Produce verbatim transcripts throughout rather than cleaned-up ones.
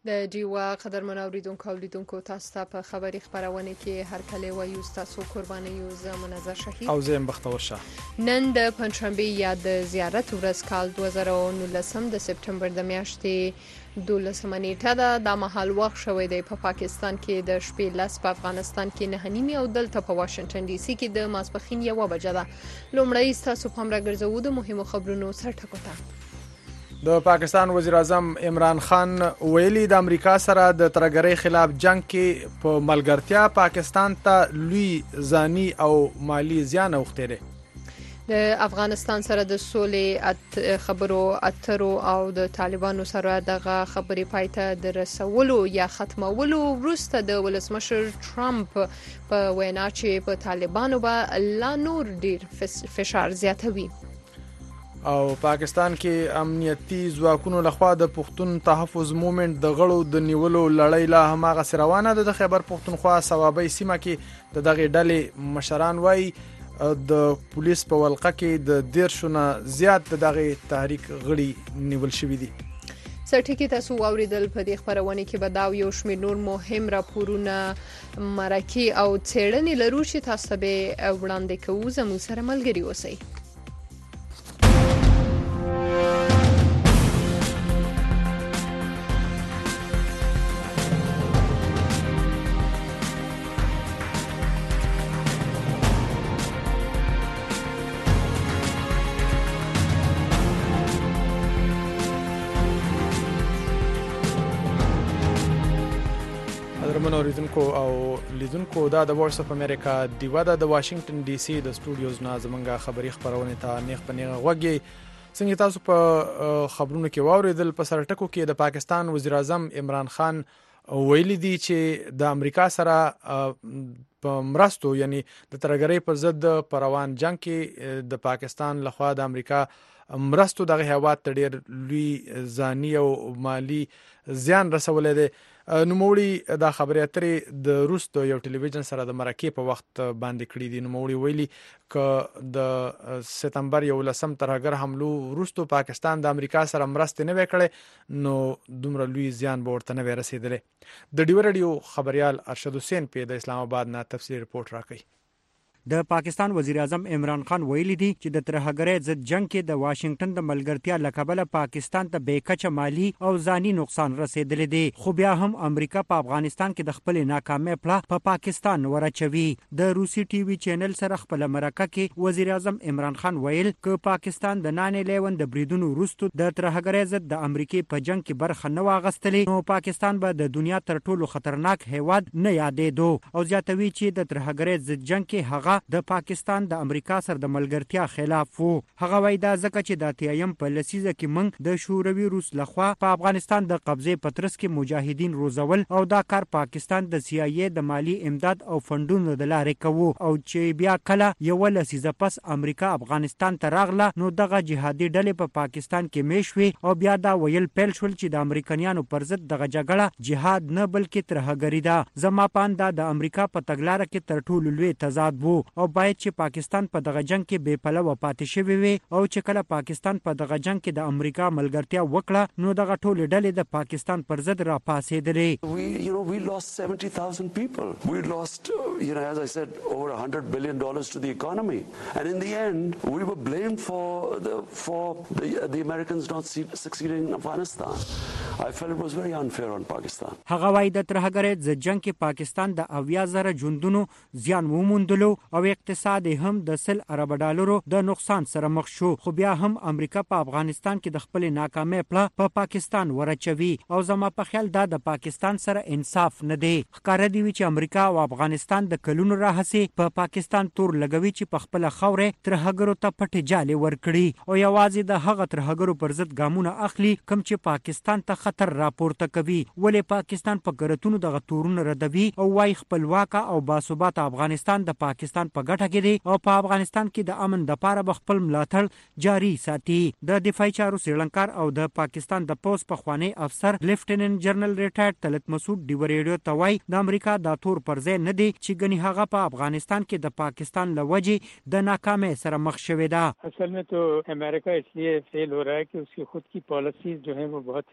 د ډیوا قدرمن اوریدونکو اولیدونکو تاسو ته په خبري خبرونه کې هر کله وایو تاسو قرباني یو زمونه نظر شهید او زم بختور شه. نن د پنځشنبه یا د زیارت ورځ کال دوه زره او نولس د سپټمبر د میاشتې دولسمه نیټه ده. د مهال وخت شوې دی په پا پاکستان کې د شپې لس، په افغانستان کې نه نیمه او دلته په واشنگټن ډي سي کې د ماسپخین یوه بجه ده. لومړی تاسو په امر ګرځو د مهمو خبرونو سرټکو ته. د پاکستان وزیر اعظم عمران خان ویلي د امریکا سره د ترګرۍ خلاف جنگ کې په ملګرتیا پاکستان ته لوی ځاني او مالی زیان اوښتی دی. د افغانستان سره د سولې خبرو اترو او د طالبانو سره دغه خبرې پایته د رسولو یا ختمولو وروسته د ولسمشر ټرمپ په وینا چې په طالبانو به لا نور ډیر فشار زیاتوي. او پاکستان کې امنیتي ځواکونو لخوا د پښتون تحفظ موومېنټ د غړو د نیولو لړۍ لا هماغه روانه ده. د خیبر پښتونخوا صوابۍ سیمه کې د دغه ډلې مشران وایي د پولیس په ولقه کې د دیرشو نه زیات د دغه تحریک غړي نیول شوي دي. سرټکی تاسو اوریدل په دې خبرونه کې به دا یو شمېر نور مهم راپورونه مرکه او څېړنې لرو چې تاسو به وړاندې کوو. زموږ سره ملګري اوسئ. اوریدونکو او لیدونکو دا د وایس اف امریکا دیوا د واشنگټن ډي سي د سټوډیوز نه زمونږه خبري خبرونه ته نیغ په نیغه غوږی. څنګه تاسو په خبرونو کې واوریدل په سرټکو کې د پاکستان وزیر اعظم عمران خان ویلي دی چې د امریکا سره په مرستو یعنی د ترګرۍ پر ضد په روان جنگ کې د پاکستان لخوا د امریکا مرستو دغه هیواد ته ډیر لوی ځاني او مالی زیان رسولې دی. نوموړي دا خبرې اترې د روس د یو ټلویزیون سره د مرکې په وخت باندې کړې دي. نوموړي ویلي ک د سپتمبر یولسم ترهګر حملو وروسته پاکستان د امریکا سره مرستې نه وکړي نو دومره لوی زیان به ورته نه ورسېدلی. د ډیو رادیو خبريال ارشد حسین په د اسلام آباد نه تفصیلی رپورت راکړي. د پاکستان وزیر اعظم عمران خان ویلي دي چې د ترهګرۍ ضد جنگ کې د واشنگټن د ملګرتیا لکبله پاکستان ته بې کچه مالی او ځاني نقصان رسیدلی دی. خو بیا هم امریکا په افغانستان کې د خپل ناکامۍ پله په پاکستان ورچوي. د روسي ټي وي چینل سره خپل مرکه کې وزیر اعظم عمران خان ویل ک پاکستان د نان الیون د بریدونو وروسته د ترهګرۍ ضد د امریکای په جنگ کې برخه نه واغستلې نو پاکستان به د دنیا تر ټولو خطرناک هیواد نه یادېدو. او زیاتوي چې د ترهګرۍ ضد جنگ کې هغه د پاکستان د امریکا سره د ملګرتیا خلاف وو. هغه وایي دا ځکه چې د اتیایم په لسیزه کې موږ د شوروي روس لخوا په افغانستان د قبضې په ترڅ کې مجاهدین روزول او دا کار پاکستان د سی آی ای د مالی امداد او فندونو د لارې کوو. او چې بیا کله یو لسیزه پس امریکا افغانستان ته راغله نو دغه جهادي ډلې په پاکستان کې میشوي او بیا دا ویل پیل شول چې د امریکایانو پر ضد دغه جګړه جهاد نه بلکې ترهګري ده. زما پاندا د امریکا په تګلارې کې تر ټولو لوی تضاد وو او باید چې پاکستان په دغه جنگ کې بې پلوه پاتې شوی وي او چې کله پاکستان په دغه جنگ کې د امریکا ملګرتیا وکړه نو دغه ټول ډلې د پاکستان پر ضد را پاسېدلې. We you know we lost seventy thousand people. We lost you know as I said over one hundred billion dollars to the economy and in the end we were blamed for the for the, the Americans not succeeding in Afghanistan. I felt it was very unfair on Pakistan. هغه وايي د ترهګرۍ ضد جنگ کې پاکستان د اویا زره ژوندونو زیان وموندلو او اقتصاد هم د سل ارب ډالرو د نقصان سره مخ شو. خو بیا هم امریکا په افغانستان کې د خپل ناکامۍ پله په پاکستان ورچوي او زما په خیال دا د پاکستان سره انصاف نه دی. ښکاره دی چې امریکا او افغانستان د کلونو راهسې په پاکستان تور لګوي چې په خپل خاورې ترهګرو ته پټې جالې ورکړي او یوازې د هغه ترهګرو پر ضد ګامونه اخلي کوم چې پاکستان ته خطر راپورته کوي. ولې پاکستان په ګرتونو دغه تورونه ردوي او وايي خپلواک او باثبات افغانستان د پاکستان په ګټه کې دی او په افغانستان کې د امن د پاره خپل ملاتړ جاري ساتي. د دفاعي چارو سریلانکار او د پاکستان د پوز پخوانی افسر لیفټیننټ جنرال ریټایرډ طلعت مسعود ډیو ریډیو ته وایي د امریکا د تور پر ځای نه دی چې ګنې هغه په افغانستان کې د پاکستان لوجې د ناکامۍ سره مخ شوې ده. اصل में तो अमेरिका इसलिए फेल हो रहा है कि उसकी खुद की पॉलिसीज जो है वो बहुत ही गलत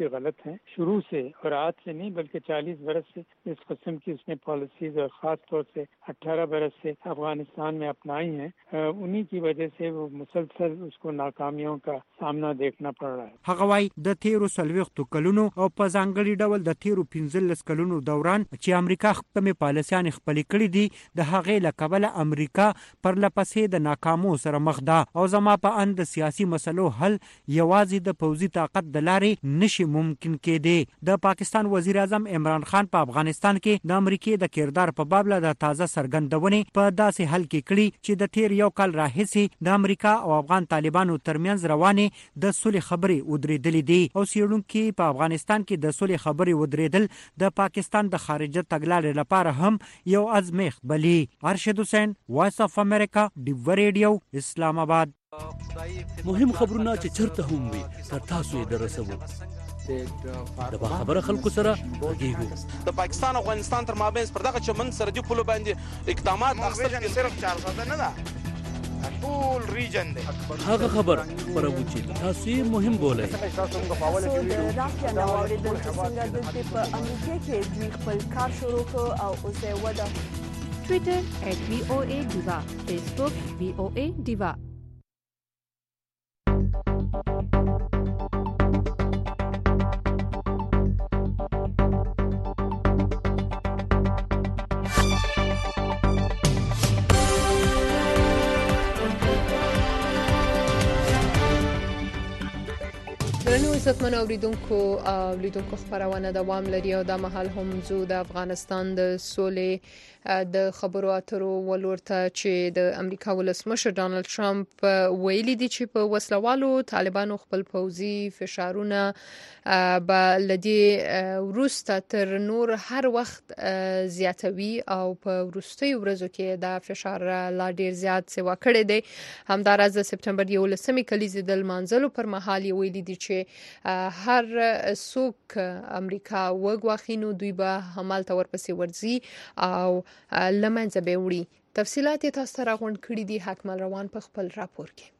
साथ हैं शुरू से, और आज से नहीं बल्कि चालीस बरस से इस किस्म की उसने पॉलिसीज और ख़ास तौर से अठारह बरस से अफगानिस्तान में अपनाई हैं। उन्हीं की वजह से वो मुसलसल उसको नाकामियों का सामना देखना पड़ रहा है। هغه وايي د تیرو څلوېښتو کلونو او په ځانګړي ډول د تیرو پنځلس کلونو دوران چې امریکا خپلې پالیسیانې خپلې کړې دي د هغې له کبله امریکا پرلپسې د ناکامو سره مخ ده او زما په اند سیاسي مسلو حل یوازې د پوځي طاقت د لارې نشي ممکن کېدی. د پاکستان وزیر اعظم عمران خان په افغانستان کې د امریکای د کردار په باب له تازه څرګندونې په داسې حل کې کړي چې د تیر یو کال راهیسې د امریکا او افغان طالبانو ترمنځ روانې د صلح خبرې ودرېدلې دي او څېړونکي په افغانستان کې د صلح خبرې ودرېدل د پاکستان د خارجه تګلارې لپاره هم یو ازمیښت بلي. ارشد حسین، وایس اف امریکا، ډیو ریډیو، اسلام آباد. مهم خبرونه چې چرته هم وي تر تاسو یې درسوو. د با خبره خلکو سره غږیږو. د پاکستان او افغانستان تر مابین پر دغه چمن سرحدي پولو باندې اقدامات اخیستل کېږي. صرف چار ساده نه ده، ټول ریجن دی. هغه خبر خبرو چې تاسو یې مهم بولئ. تاسو د راکیا نو اوریدل چې څنګه د په امریکا کې دوی خپل کار شروع کړ او اوس یې وده. ټویټر ایٹ وی او اے ډیوا، فیسبوک وی او اے ډیوا. درنو عزتمن اوریدونکو اوریدونکو خبرونه دوام لري او د مهال هم زو د افغانستان د سولې د خبرو اترو ولورته چې د امریکا ولسمشر ډانلډ ټرمپ ویلي دي چې په وسلوالو طالبانو خپل پوځي فشارونه به لدی وروسته تر نور هر وخت زیاتوي او په وروستي ورځو کې د فشار لا ډیر زیات سوا کړی دی. همدارس د سپتمبر یولسمې کلیزې د لمانځلو پر مهال یې ویلي دي چې هر څوک امریکا وګواخینو دوی به همالته ورپسې ورځي او لمنځه به وړي. تفصیلات تاسو ته راغونډ کړي دي حکمل روان په خپل راپور کې.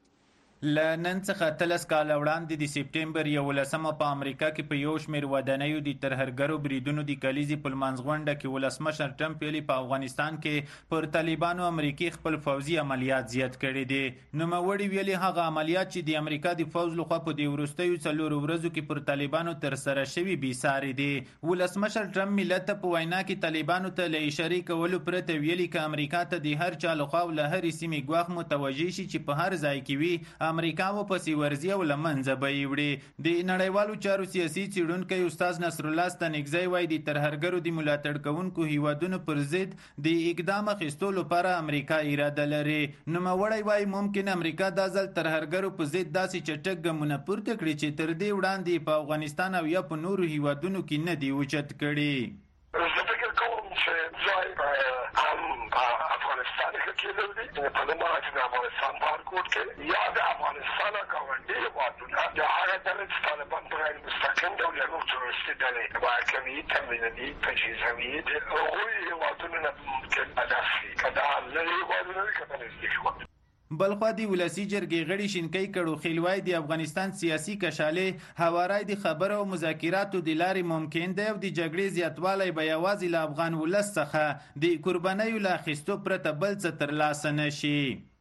ل نن څخه تلس کال وړاندې د سپټمبر یولسمه په امریکا کې په یو شمېر ودانیو د ترهګرو بریدونو د کلیزې په لمانځغونډه کې ولسمشر ټرمپ ویلي په افغانستان کې پر طالبانو امریکای خپل فوزي عملیات زیات کړي دي. نوموړي ویلي هغه عملیات چې د امریکا د فوز لخوا په د وروستیو څلورو ورځو کې پر طالبانو ترسره شوي بېساري دي. ولسمشر ټرمپ ملت ته په وینا کې طالبانو ته له اشارې کولو پرته ویلي که امریکا ته د هر چا لخوا له هرې سیمې ګواښ متوجه شي چې په هر ځای کې وي امریکا و پسې ورځي او له منځه به یې وړي. د نړیوالو چارو سیاسي څېړونکی استاد نصرالله ستانکزی وایي د ترهګرو د ملاتړ کوونکو هیوادونو پر ضد د اقدام اخیستو لپاره امریکا اراده لري. نوموړی وایي ممکن امریکا دا ځل ترهګرو په ضد داسې چټک ګامونه پورته کړي چې تر دې وړاندې په افغانستان او یا په نورو هیوادونو کې نه دي اوچت کړي. زه فکر کوم چې ځای هم په افغانستان کې کېدل دي په دماغ چې د افغانستان بارکوډ کې یا د افغانستان ګاونډي هېوادونه د هغه ډلې چې طالبان په غیر مستقیم ډول یا نور تروریستي ډلې محاکمې تمویلوي تجهیزوي د هغوی هېوادونو نه ممکن ادا شي که دا لرې هېوادونه وي که دا نږدې هېوادونه. بلخوا د ولسی جرګې غړي شینکۍ کړو خیلوای د افغانستان سیاسي کشالې هوارای د خبرو او مذاکراتو د لارې ممکن دی او د جګړې زیاتوالی به یوازې له افغان ولس څخه د قربانیو له اخیستو پرته بل څه ترلاسه نشي.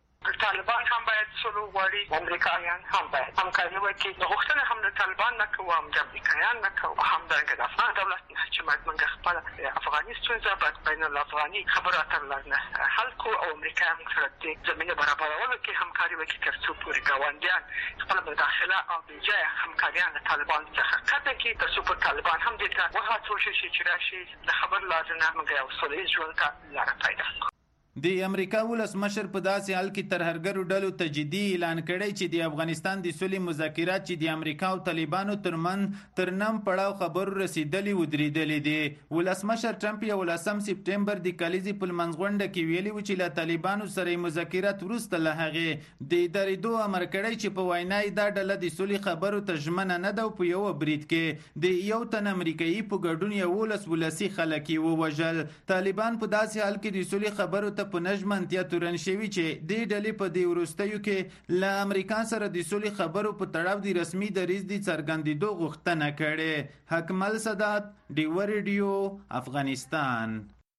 طالبان هم باید سولو غواړي، امریکایان هم باید همکاري وکړي. غوښتنه هم د طالبان نه کوو، هم د امریکایان نه کوو، همدارنګه د افغان دولت نه چې باید موږ خپله افغاني ستونزه باید بین الافغاني خبرو اترو لارې نه حل کړو او امریکایان موږ سره د زمینې برابرولو کې همکاري وکړي تر څو پورې ګاونډیان خپله مداخله او بې ځایه همکاریان له طالبان څخه قطع کړي تر څو پر طالبان هم دې ته وهڅول شي چې راشي د خبرو لارې نه موږ یو سوله ییز ژوند ته لاره پیدا کړو. د امریکا ولسمشر په داسې حال کې ترهګرو ډلو ته جدي اعلان کړی چې د افغانستان د سولې مذاکرات چې د امریکا او طالبانو ترمنځ تر نیم پړاو خبرو رسیدلي ودرېدلې دي. ولسمشر ټرمپ یولسم سپټمبر د کلیزې په لمانځغونډه کې ویلي و چې له طالبانو سره مذاکرات وروسته له هغې د درېدو امر کړی چې په وینا یې دا ډله د سولې خبرو ته ژمنه نه ده او په یوه برید کې د یو تن امریکایي په ګډون یولس ولسي خلک یې ووژل. طالبان په داسې حال کې د سولې خبرو ته په نژمنتیا تورن شوي چې دې ډلې په دې وروستیو کې له امریکا سره د سولې خبرو په تړاو د رسمي دریځ د څرګندېدو غوښتنه کړې. حکمل سادات، ډیوه ریډیو، افغانستان.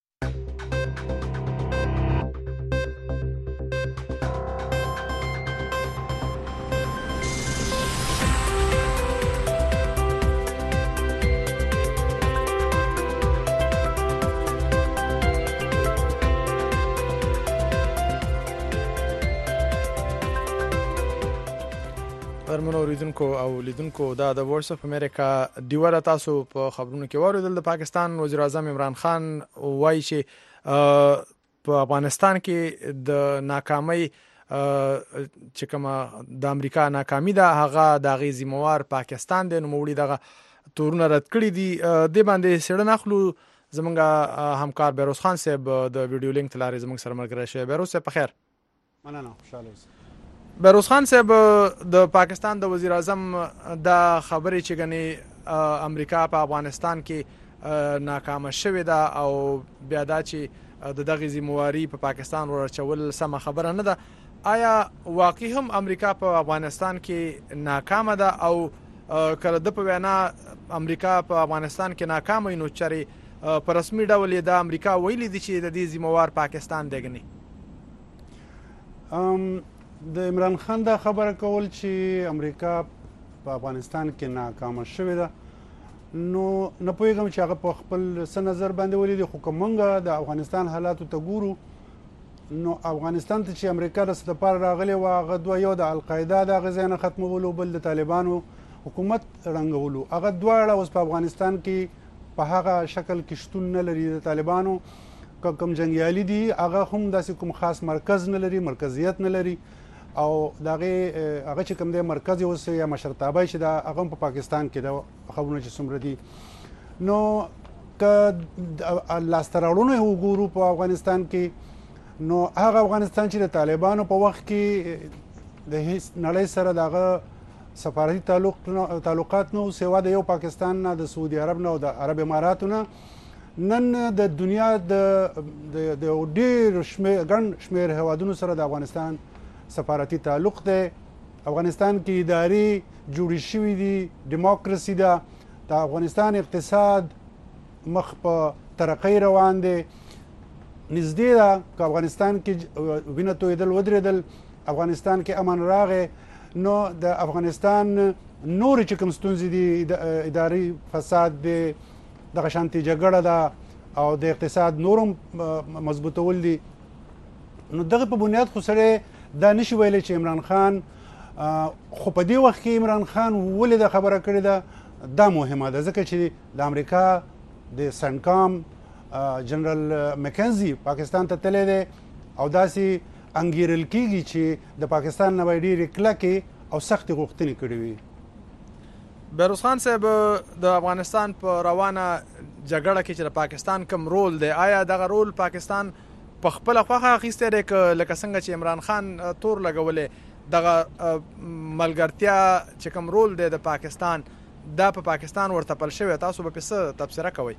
درمنو اوریدونکو او لیدونکو دا د وایس اف امریکا ډیوه تاسو په خبرونو کې واوریدل. د پاکستان وزیر اعظم عمران خان وایي چې په افغانستان کې د ناکامۍ چې کومه د امریکا ناکامي ده هغه د غي ذمہوار پاکستان دی. نو موږ دغه تورونه رد کړی دي. د باندې سړن اخلو زمونږ همکار بیروز خان صاحب د ویډیو لینک تلاري زمونږ سره ملګری شوی. بیروز صاحب په خیر. مننه، خوشاله اوسئ. بیروز خان صاحب د پاکستان د وزیر اعظم د خبرې چې غني امریکا په افغانستان کې ناکامه شوې ده او بیا دا چې د دغه ذمہواری په پاکستان ورچول سم خبره نه ده. آیا واقعي هم امریکا په افغانستان کې ناکامه ده او کله د په وینا امریکا په افغانستان کې ناکامه نو چرې په رسمي ډول د امریکا ویلي دي چې د دې ذمہوار پاکستان دی غني؟ ام د عمران خان دا خبره کول چې امریکا په افغانستان کې ناکامه شوې ده نو نه پوهېږم چې هغه په خپل څه نظر باندې ولیدي. خو که موږ د افغانستان حالاتو ته ګورو نو افغانستان ته چې امریکا د څه دپاره راغلی وه هغه دوه، یو د القاعده د هغې ځای نه ختمولو، بل د طالبانو حکومت ړنګولو. هغه دواړه اوس په افغانستان کې په هغه شکل کې شتون نه لري. د طالبانو که کوم جنګیالي دي هغه هم داسې کوم خاص مرکز نه لري، مرکزیت نه لري او دغه هغه چې کوم دی مرکز اوس یا مشرتابه چې دا هغه په پاکستان کې د خبرونه چې څومره دي. نو که لاسته راوړنې وګورو په افغانستان کې نو هغه افغانستان چې د طالبانو په وخت کې د هیڅ نړۍ سره دغه سفارتي تعلق تعلقات نو سوا د یو پاکستان نه، د سعودي عرب نه او د عرب اماراتو نه، نن د دنیا د ډېر شمېر ګڼ شمېر هیوادونو سره د افغانستان سفارتي تعلق دی. افغانستان کې ادارې جوړې شوي دي، ډیموکراسي ده، د افغانستان اقتصاد مخ په ترقۍ روان دی. نږدې ده که افغانستان کې وینه تویدل ودرېدل، افغانستان کې امن راغی نو د افغانستان نورې چې کوم ستونزې دي، اداري فساد دی، دغه شانتې جګړه ده او د اقتصاد نورم مضبوطول دي. نو دغه په بنیاد خو سړی دا نشي ویلی چې عمران خان خو په دې وخت کې عمران خان ولې دا خبره کړې ده دا مهمه ده ځکه چې د امریکا د سنکام جنرال مکنزي پاکستان ته تللی دی او داسې انګیرل کېږي چې د پاکستان نه به ډېرې کلکې او سختې غوښتنې کړې وي. بیروز خان صاحب د افغانستان په روانه جګړه کې چې د پاکستان کوم رول دی آیا دغه رول پاکستان په خپل خوخه اخیسته دی که لکه څنګه چې عمران خان تور لګولې دغه ملګرتیا چې کوم رول دی د پاکستان دا په پاکستان ورته پل شوی تاسو به څه تبصره کوئ؟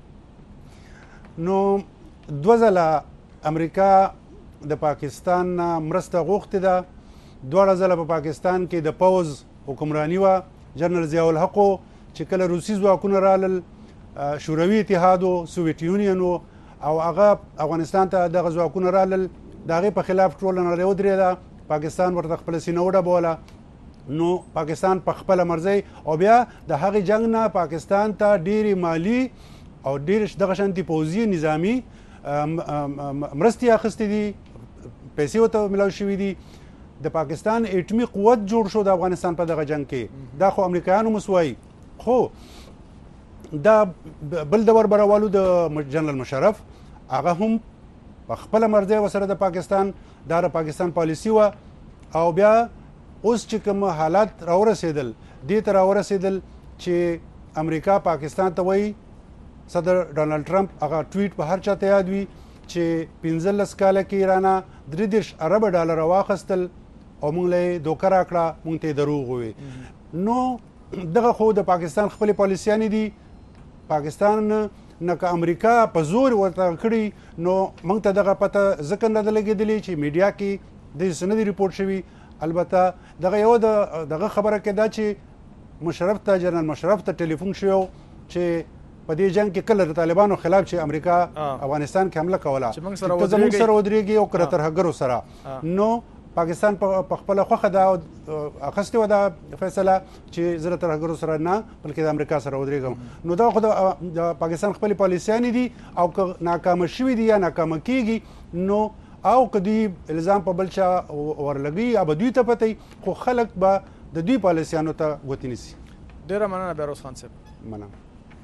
نو دوه ځله امریکا د پاکستان نه مرسته غوښتې ده. دواړه ځله په پاکستان کې د پوځ حکمراني وه. جنرال ضیاء الحق چې کله روسي ځواکونه رالل، شوروي اتحاد و، سوویت یونین و او هغه افغانستان ته دغه ځواکونه رالل، د هغې په خلاف ټوله نړۍ ودرېده. پاکستان ورته خپله سینه وډبوله. نو پاکستان په خپله مرضۍ او بیا د هغې جنګ نه پاکستان ته ډېرې مالي او ډېرې دغه شانتې پوځي نظامي مرستې اخیستې دي، پیسې ورته ملاو شوي دي. د پاکستان اټمي قوت جوړ شو د افغانستان په دغه جنگ کې. دا خو امریکایانو مسوایي. خو دا بل د وربروالو د جنرال مشرف هغه هم په خپله مرضۍ ورسره د پاکستان دا د پاکستان پالیسي وه او بیا اوس چې کوم حالات راورسېدل دې ته راورسېدل چې امریکا پاکستان ته وایي صدر ډانلډ ټرمپ هغه ټویټ په هر چا ته یاد وي چې پنځلس کاله کې ایرانه درې دېرش اربه ډالره واخیستل او موږ له یې دوکه راکړه، موږ ته یې دروغ وویل. نو دغه خو د پاکستان خپلې پالیسیانې دي. پاکستان نه که امریکا په زور ورته کړي نو موږ ته دغه پته ځکه نه ده لګېدلې چې میډیا کې داسې څه نه دي ریپورټ شوي. البته دغه یوه د دغه خبره کې دا چې مشرف ته جنرال مشرف ته ټلیفون شوی چې په دې جنگ کې کله د طالبانو خلاف چې امریکا افغانستان کې حمله کوله ته زموږ سره ودرېږي او که ترهګرو سره نو پاکستان په خپله خوښه دا اخیستې وه دا فیصله چې زه د ترهګرو سره نه بلکې د امریکا سره ودرېږم. نو دا خو د پاکستان خپلې پالیسیانې دي او که ناکامه شوي دي یا ناکامه کېږي نو او که دوی الزام په بل چا ورلګوي یا به دوی ته پته خو خلک به د دوی پالیسیانو ته ګوتې نیسي. ډېره مننه بهروز خان صاحب. مننه.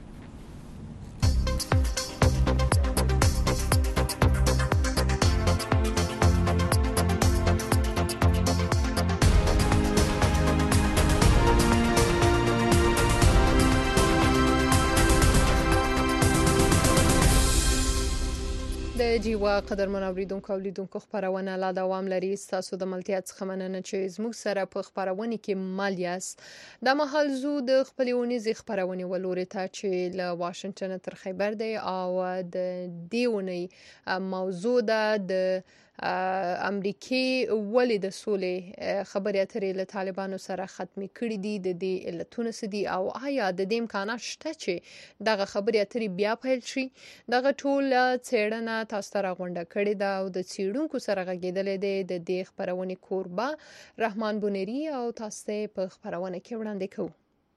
د جیوا قدرمن اوریدونکو او لیدونکو خبرونه لا دوام لري. تاسو د ملتیا څخه مننه چې زموږ سره په خبرونه کې مال یاست. د مهال زو د خپل ونیزي خبرونه ولوري ته چې له واشنگټن تر خیبر دی او د دیونی موضوع ده د امریکای ولې د سولې خبرې اترې له طالبانو سره ختمې کړې دي د دې علتونه څه دي او آیا د دې امکانات شته چې دغه خبرې اترې بیا پیل شي. دغه ټول څېړنه تاسو ته راغونډه کړې ده او د څېړونکو سره غږېدلې دی د دې خبرونې کوربه رحمان بونیری او تاسو ته په خبرونه کې وړاندې کوو.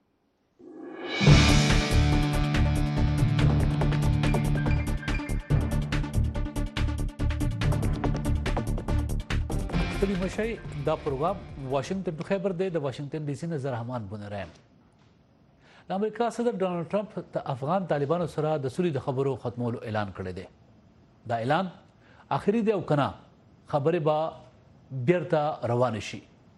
ستړي مشئ. دا پروګرام واشنگټن ټو خیبر دی د واشنگټن ډي سي نه زه رحمان بونیری. د امریکا صدر ډانلډ ټرمپ د افغان طالبانو سره د سولې د خبرو ختمولو اعلان کړی دی. دا اعلان اخري دی او کنه خبرې به بیرته روان شي.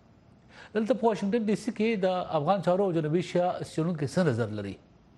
دلته په واشنگټن ډي سي کې د افغان چارو او جنوبي ایشیا څېړونکي څه نظر لري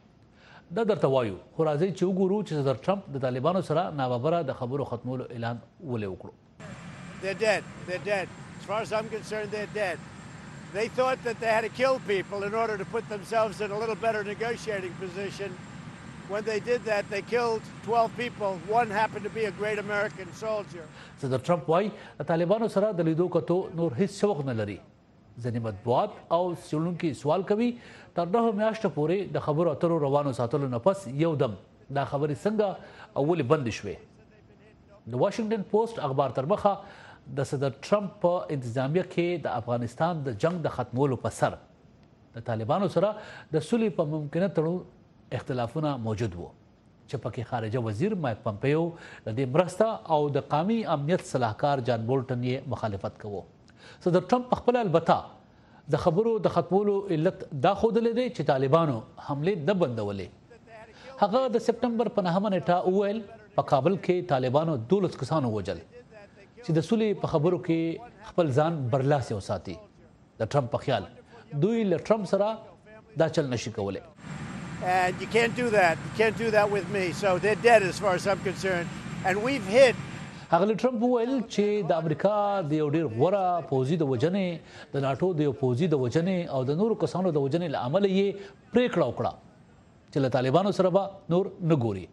دا درته وایو. خو راځئ چې وګورو چې صدر ټرمپ د طالبانو سره ناببره د خبرو ختمولو اعلان ولې وکړو. They're dead. They're dead. As far as I'm concerned, they're dead. They thought that they had to kill people in order to put themselves in a little better negotiating position. When they did that, they killed twelve people. One happened to be a great American soldier. صدر ټرمپ وايي د طالبانو سره د لیدو کتو نور هیڅ شوق نه لري. ځینې مطبوعات او څېړونکي سوال کوي تر نهو میاشتو پورې د خبرو اترو روانو ساتلو نه پس یو دم دا خبرې څنګه اولې بندې شوې. د واشنگټن پوسټ اخبار تر مخه د صدر ټرمپ په انتظامیه کې د افغانستان د جنگ د ختمولو په سر د طالبانو سره د سولې په ممکنه تړون اختلافونه موجود وو چې پکې خارجه وزیر مایک پمپیو د دې مرسته او د قومي امنیت صلاحکار جان بولټن یې مخالفت کوو. صدر ټرمپ په خپل البته د خبرو د ختمولو علت دا ښودلی دی چې طالبانو حملې نه بندولې. هغه د سپټمبر په نهمه نیټه وویل په کابل کې طالبانو دولس کسانو وژل چې د سولې په خبرو کې خپل ځان برلاسي وساتي. د ټرمپ په خیال دوی له ټرمپ سره دا چل نشي کولی. And you can't do that. You can't do that with me. So they're dead as far as I'm concerned. And we've hit هغه ټرمپ وویل چې د امریکا د یو ډېر غوره پوځي د وژنې د ناټو د یو پوځي د وژنې او د نورو کسانو د وژنې له امله یې پریکړه وکړه چې له طالبانو سره به نور نه ګوري.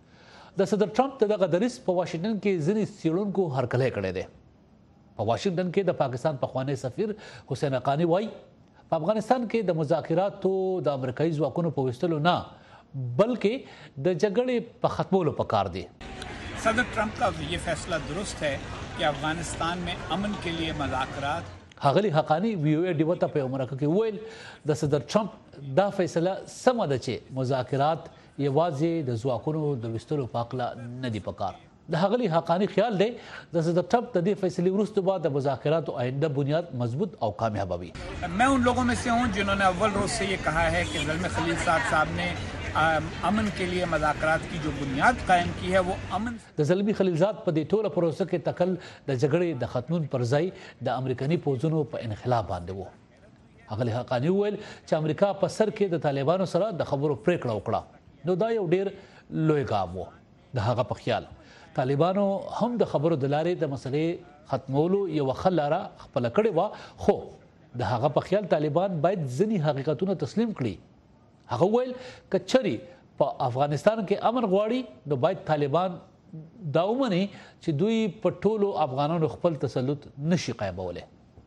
د صدر ټرمپ دغه دریځ په واشنگټن کې ځینې څېړونکو هرکلی کړی دی. په واشنگټن کې د پاکستان پخوانی سفیر حسین حقانی وایي په افغانستان کې د مذاکراتو د امریکایي ځواکونو په ویستلو نه بلکې د جګړې په ختمولو پکار دی. صدر ٹرمپ کا یہ فیصلہ درست ہے کہ افغانستان میں امن کے لیے مذاکرات. ښاغلي حقانی وی او ای ډیو ته په مرکه کې ویل د صدر ټرمپ دا فیصله سمه ده چې مذاکرات یوازې د ځواکونو د ویستلو په هکله نه دي پکار. د ښاغلي حقانی خیال دی د صدر ټرمپ د دې فیصلې وروسته به د مذاکراتو آئنده بنیاد مضبوط او کامیاب وي. میں ان لوگوں میں سے ہوں جنہوں نے اول روز سے یہ کہا ہے کہ زلمے خلیل صاحب صاحب نے امن کے لیے مذاکرات کی جو بنیاد قائم کی ہے وہ امن. د زلمی خلیلزاد په دې ټوله پروسه کې تکل د جګړې د ختمون پر ځای د امریکایي پوځونو په انخلا باندې وو. ښاغلي حقانی وویل چې امریکا په سر کې د طالبانو سره د خبرو پریکړه وکړه نو دا یو ډیر لوی ګام و. د هغه په خیال طالبانو هم د خبرو د لارې د مسلې ختمولو یو ښه لاره خپله کړې وه خو د هغه په خیال طالبان باید ځینې حقیقتونه تسلیم کړي. هغه ویل که چرې په افغانستان کې امن غواړي نو باید طالبان دا ومني چې دوی په ټولو افغانانو خپل تسلط نشي قایمولی.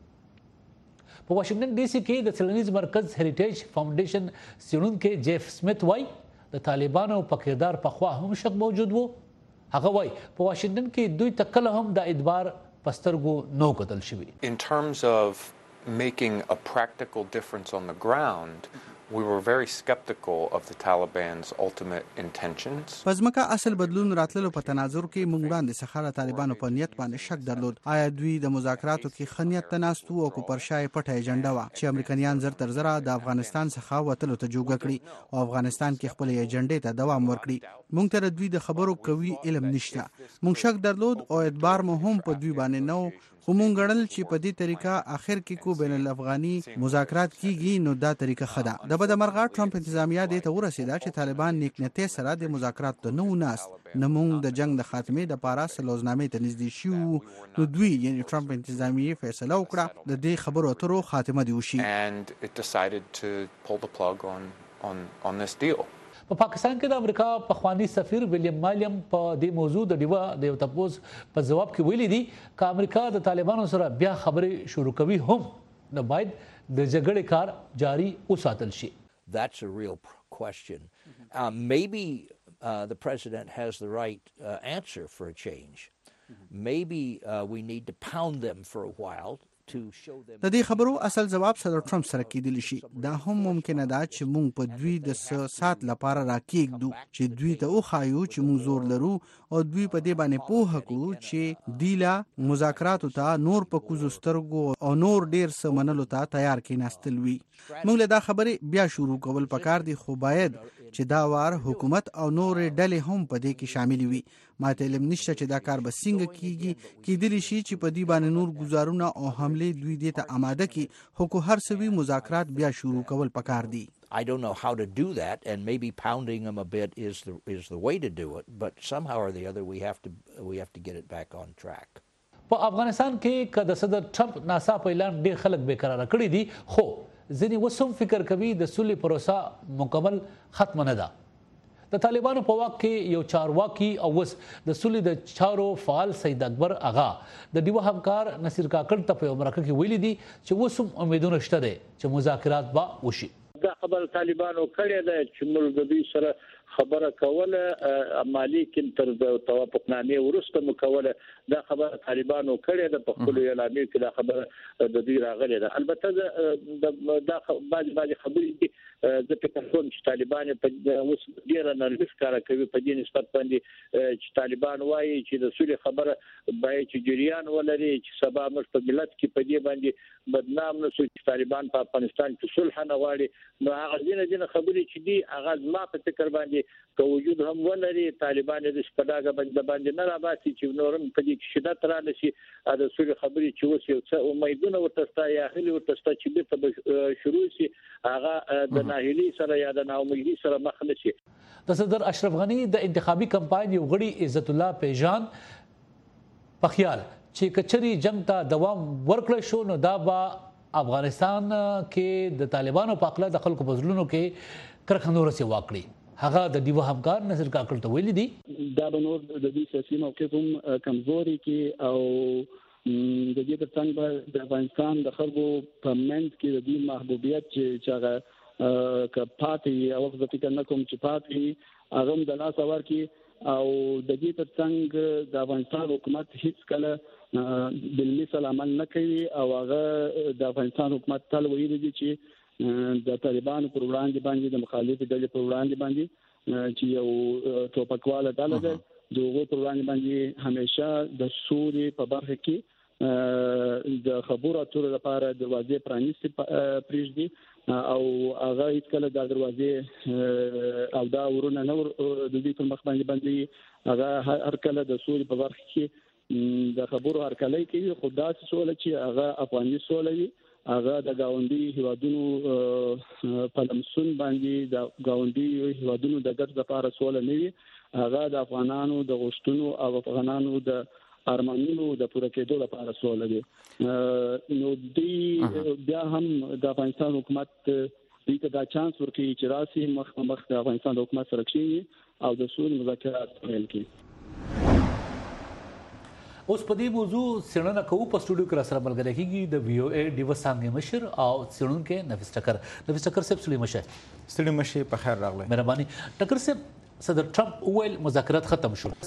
په واشنگټن ډي سي کې د څېړنیز مرکز هریټیج فاونډیشن څېړونکی جیف سمیت وایي د طالبانو په کردار پخوا هم شک موجود و. هغه وایي په واشنګټن کې دوی ته کله هم د اعتبار په سترګو نو کتل شوي. In terms of making a practical difference on the ground, we were very skeptical of the Taliban's ultimate intentions. پزماکه اصل بدلون راتللو په تناظر کې موږ وړاندې څخه طالبانو په نیت باندې شک درلود. آیا دوی د مذاکراتو کې خنیت تناستو او کو پرشای پټه ایجنډا و چې امریکایان زر تر زره د افغانستان څخه وتلو ته جوګه کړي او افغانستان کې خپل ایجنډې ته دوام ورکړي. موږ ته دوی د خبرو کوي علم نشته. موږ شک درلود او اعتبار مو هم په دوی باندې نو خو مونږ ګڼل چې په دې طریقه اخر کې کو بین الافغاني مذاکرات کیږي نو دا طریقه ښه ده. د بدمرغه ټرمپ انتظامیه دې ته ورسېده چې طالبان نیکنیتۍ سره د مذاکرات ته نه وناست. نه مونږ د جنگ د خاتمې دپاره سلوزنامې ته نږدې شو نو دوی یعنی ټرمپ انتظامیه فیصله وکړه د دې خبرو اترو خاتمه دې وشي. And it decided to pull the plug on on on this deal. په پاکستان کې د امریکا پخوانی سفیر ویلیام مالیم په دې موضوع د ډیوا د یو تپوس په جواب کې ویلي دي چې امریکا د طالبانو سره بیا خبرې شروع کوي هم نو باید د جګړې کار جاری وساتل شي. That's a real question. Uh, maybe uh, the president has the right uh, answer for a change. Maybe uh, we need to pound them for a while. د دې خبرو اصل جواب صدر ټرمپ سره کېدلی شي. دا هم ممکنه ده چې موږ په دوی د سات لپاره راکېږدو چې دوی ته وښایو چې موږ زور لرو او دوی په دې باندې پوهه کړو چې دیلا مذاکراتو ته نور په کوزو سترګو او نور ډیر څه منلو ته تیار کېناستل وي. موږ له دا خبرې بیا شروع کول پکار دي خو باید چې دا وار حکومت او نور ډلې هم په دې کې شامل وي. ماته علم نشته چې دا کار به څنګه کیږي. کېدلی شي چې په دې باندې نور گزارونه او حملې دوی دې ته آماده کی خو کو هر څه وی مذاکرات بیا شروع کول پکار دي. I don't know how to do that, and maybe pounding them a bit is the is the way to do it. But somehow or the other, we have to we have to get it back on track. په افغانستان کې کله صدر ټرمپ ناڅاپه اعلان ډېر خلک بیقراره کړي دي خو ځینې وسوم فکر کوي د سولې پروسه مکمل ختم نه ده. د طالبانو په واک کې یو چارواکي او وس د سولې د چارو فعال سید اکبر اغا د ډیوه همکار نصیر کاکړ ته په یو مرکه کې ویلي دي چې وسوم امیدونه شته دي چې مذاکرات به وشي. دا خبر طالبانو کړی دی چې موږ د دوی سره خبره کوله مالی کې تر د توافقنامې وروسته مو کوله. دا خبره طالبانو کړې ده په خپل اعلامیه کې دا خبره د دوی راغلې ده. البته دا بعض بعض خبرې دي د فکر کوم چې طالبان په اوس ډیر نرمي ښکاره کوي په دې نسبت باندې چې طالبان وایي چې د سولې خبره باید چې جریان ولري چې سبا موږ په ملت کې په دې باندې بدنام نه شو چې طالبان په افغانستان کې صلح نه غواړي. نو هغه ځینې ځینې خبرې چې دي هغه زما په فکر باندې که وجود هم ولري طالبان د شپږه باندې باندې نه راباسي چې نورم په دې کې شدت را نشي د سولې خبرې چې اوس یو څه امیدونه ورته شته یا هلي ورته شته چې بیرته شروع شي هغه د ناهیلي سره یا د ناامیدۍ سره مخ نه شي. د صدر اشرف غنی د انتخابي کمپاین یو غړي عزت الله پیژان په خیال چې کچري جنگ ته دوام ورکړل شو نو دا به افغانستان کې د طالبانو په خپل د خلکو په زړونو کې کرخندور سي واقعي. هغه د دیو همکار نصیر کاکړ ته ویلي دي دا به نور د دې سیاسي موقف هم کمزوري کې او د دې ترڅنګ به د افغانستان د خلکو په منځ کې د دې محبوبیت چې هغه کپاتي او د فکر نه کوم چې پاتې هغه د لاس اور کې او د دې ترڅنګ د افغانستان حکومت هیڅ کله بالمثل عمل نه کوي او هغه د افغانستان حکومت تل ویلي دي چې د طالبانو پر وړاندې باندې د مخالفې ډلې پر وړاندې باندې چې یو ټوپکواله ډله ده د هغو پر وړاندې باندې همیشه د سولې په برخه کې د خبرو اترو لپاره دروازې پرانیستې پرېږدي او هغه هیڅکله دا دروازې او دا ورونه نه د دوی پر مخ باندې باندې هغه هر کله د سولې په برخه کې د خبرو هرکلی کوي خو داسې سوله چې هغه افغاني سوله وي هغه د ګاونډي هیوادونو په لمسون باندې د ګاونډي هیوادونو د ګټ لپاره سوله نه وي هغه د افغانانو د غوښتنو او افغانانو د ارمانونو د پوره کېدو لپاره سوله دي. نو دوی بیا هم د افغانستان حکومت دوی ته دا چانس ورکړي چې راسي مخ مخ د افغانستان د حکومت سره کښېني او د سولې مذاکرات پیل کړي. اوس په دې موضوع څېړنه کوو. په سټوډیو کې راسره ملګری کېږي د وي او اے ډیوه څانګې مشر او څېړونکی نفیس ټکر. نفیس ټکر صاحب سلیم شه. ستړي مشه په خیر راغلی. مهرباني. ټکر صاحب صدر ټرمپ وویل مذاکرات ختم شول.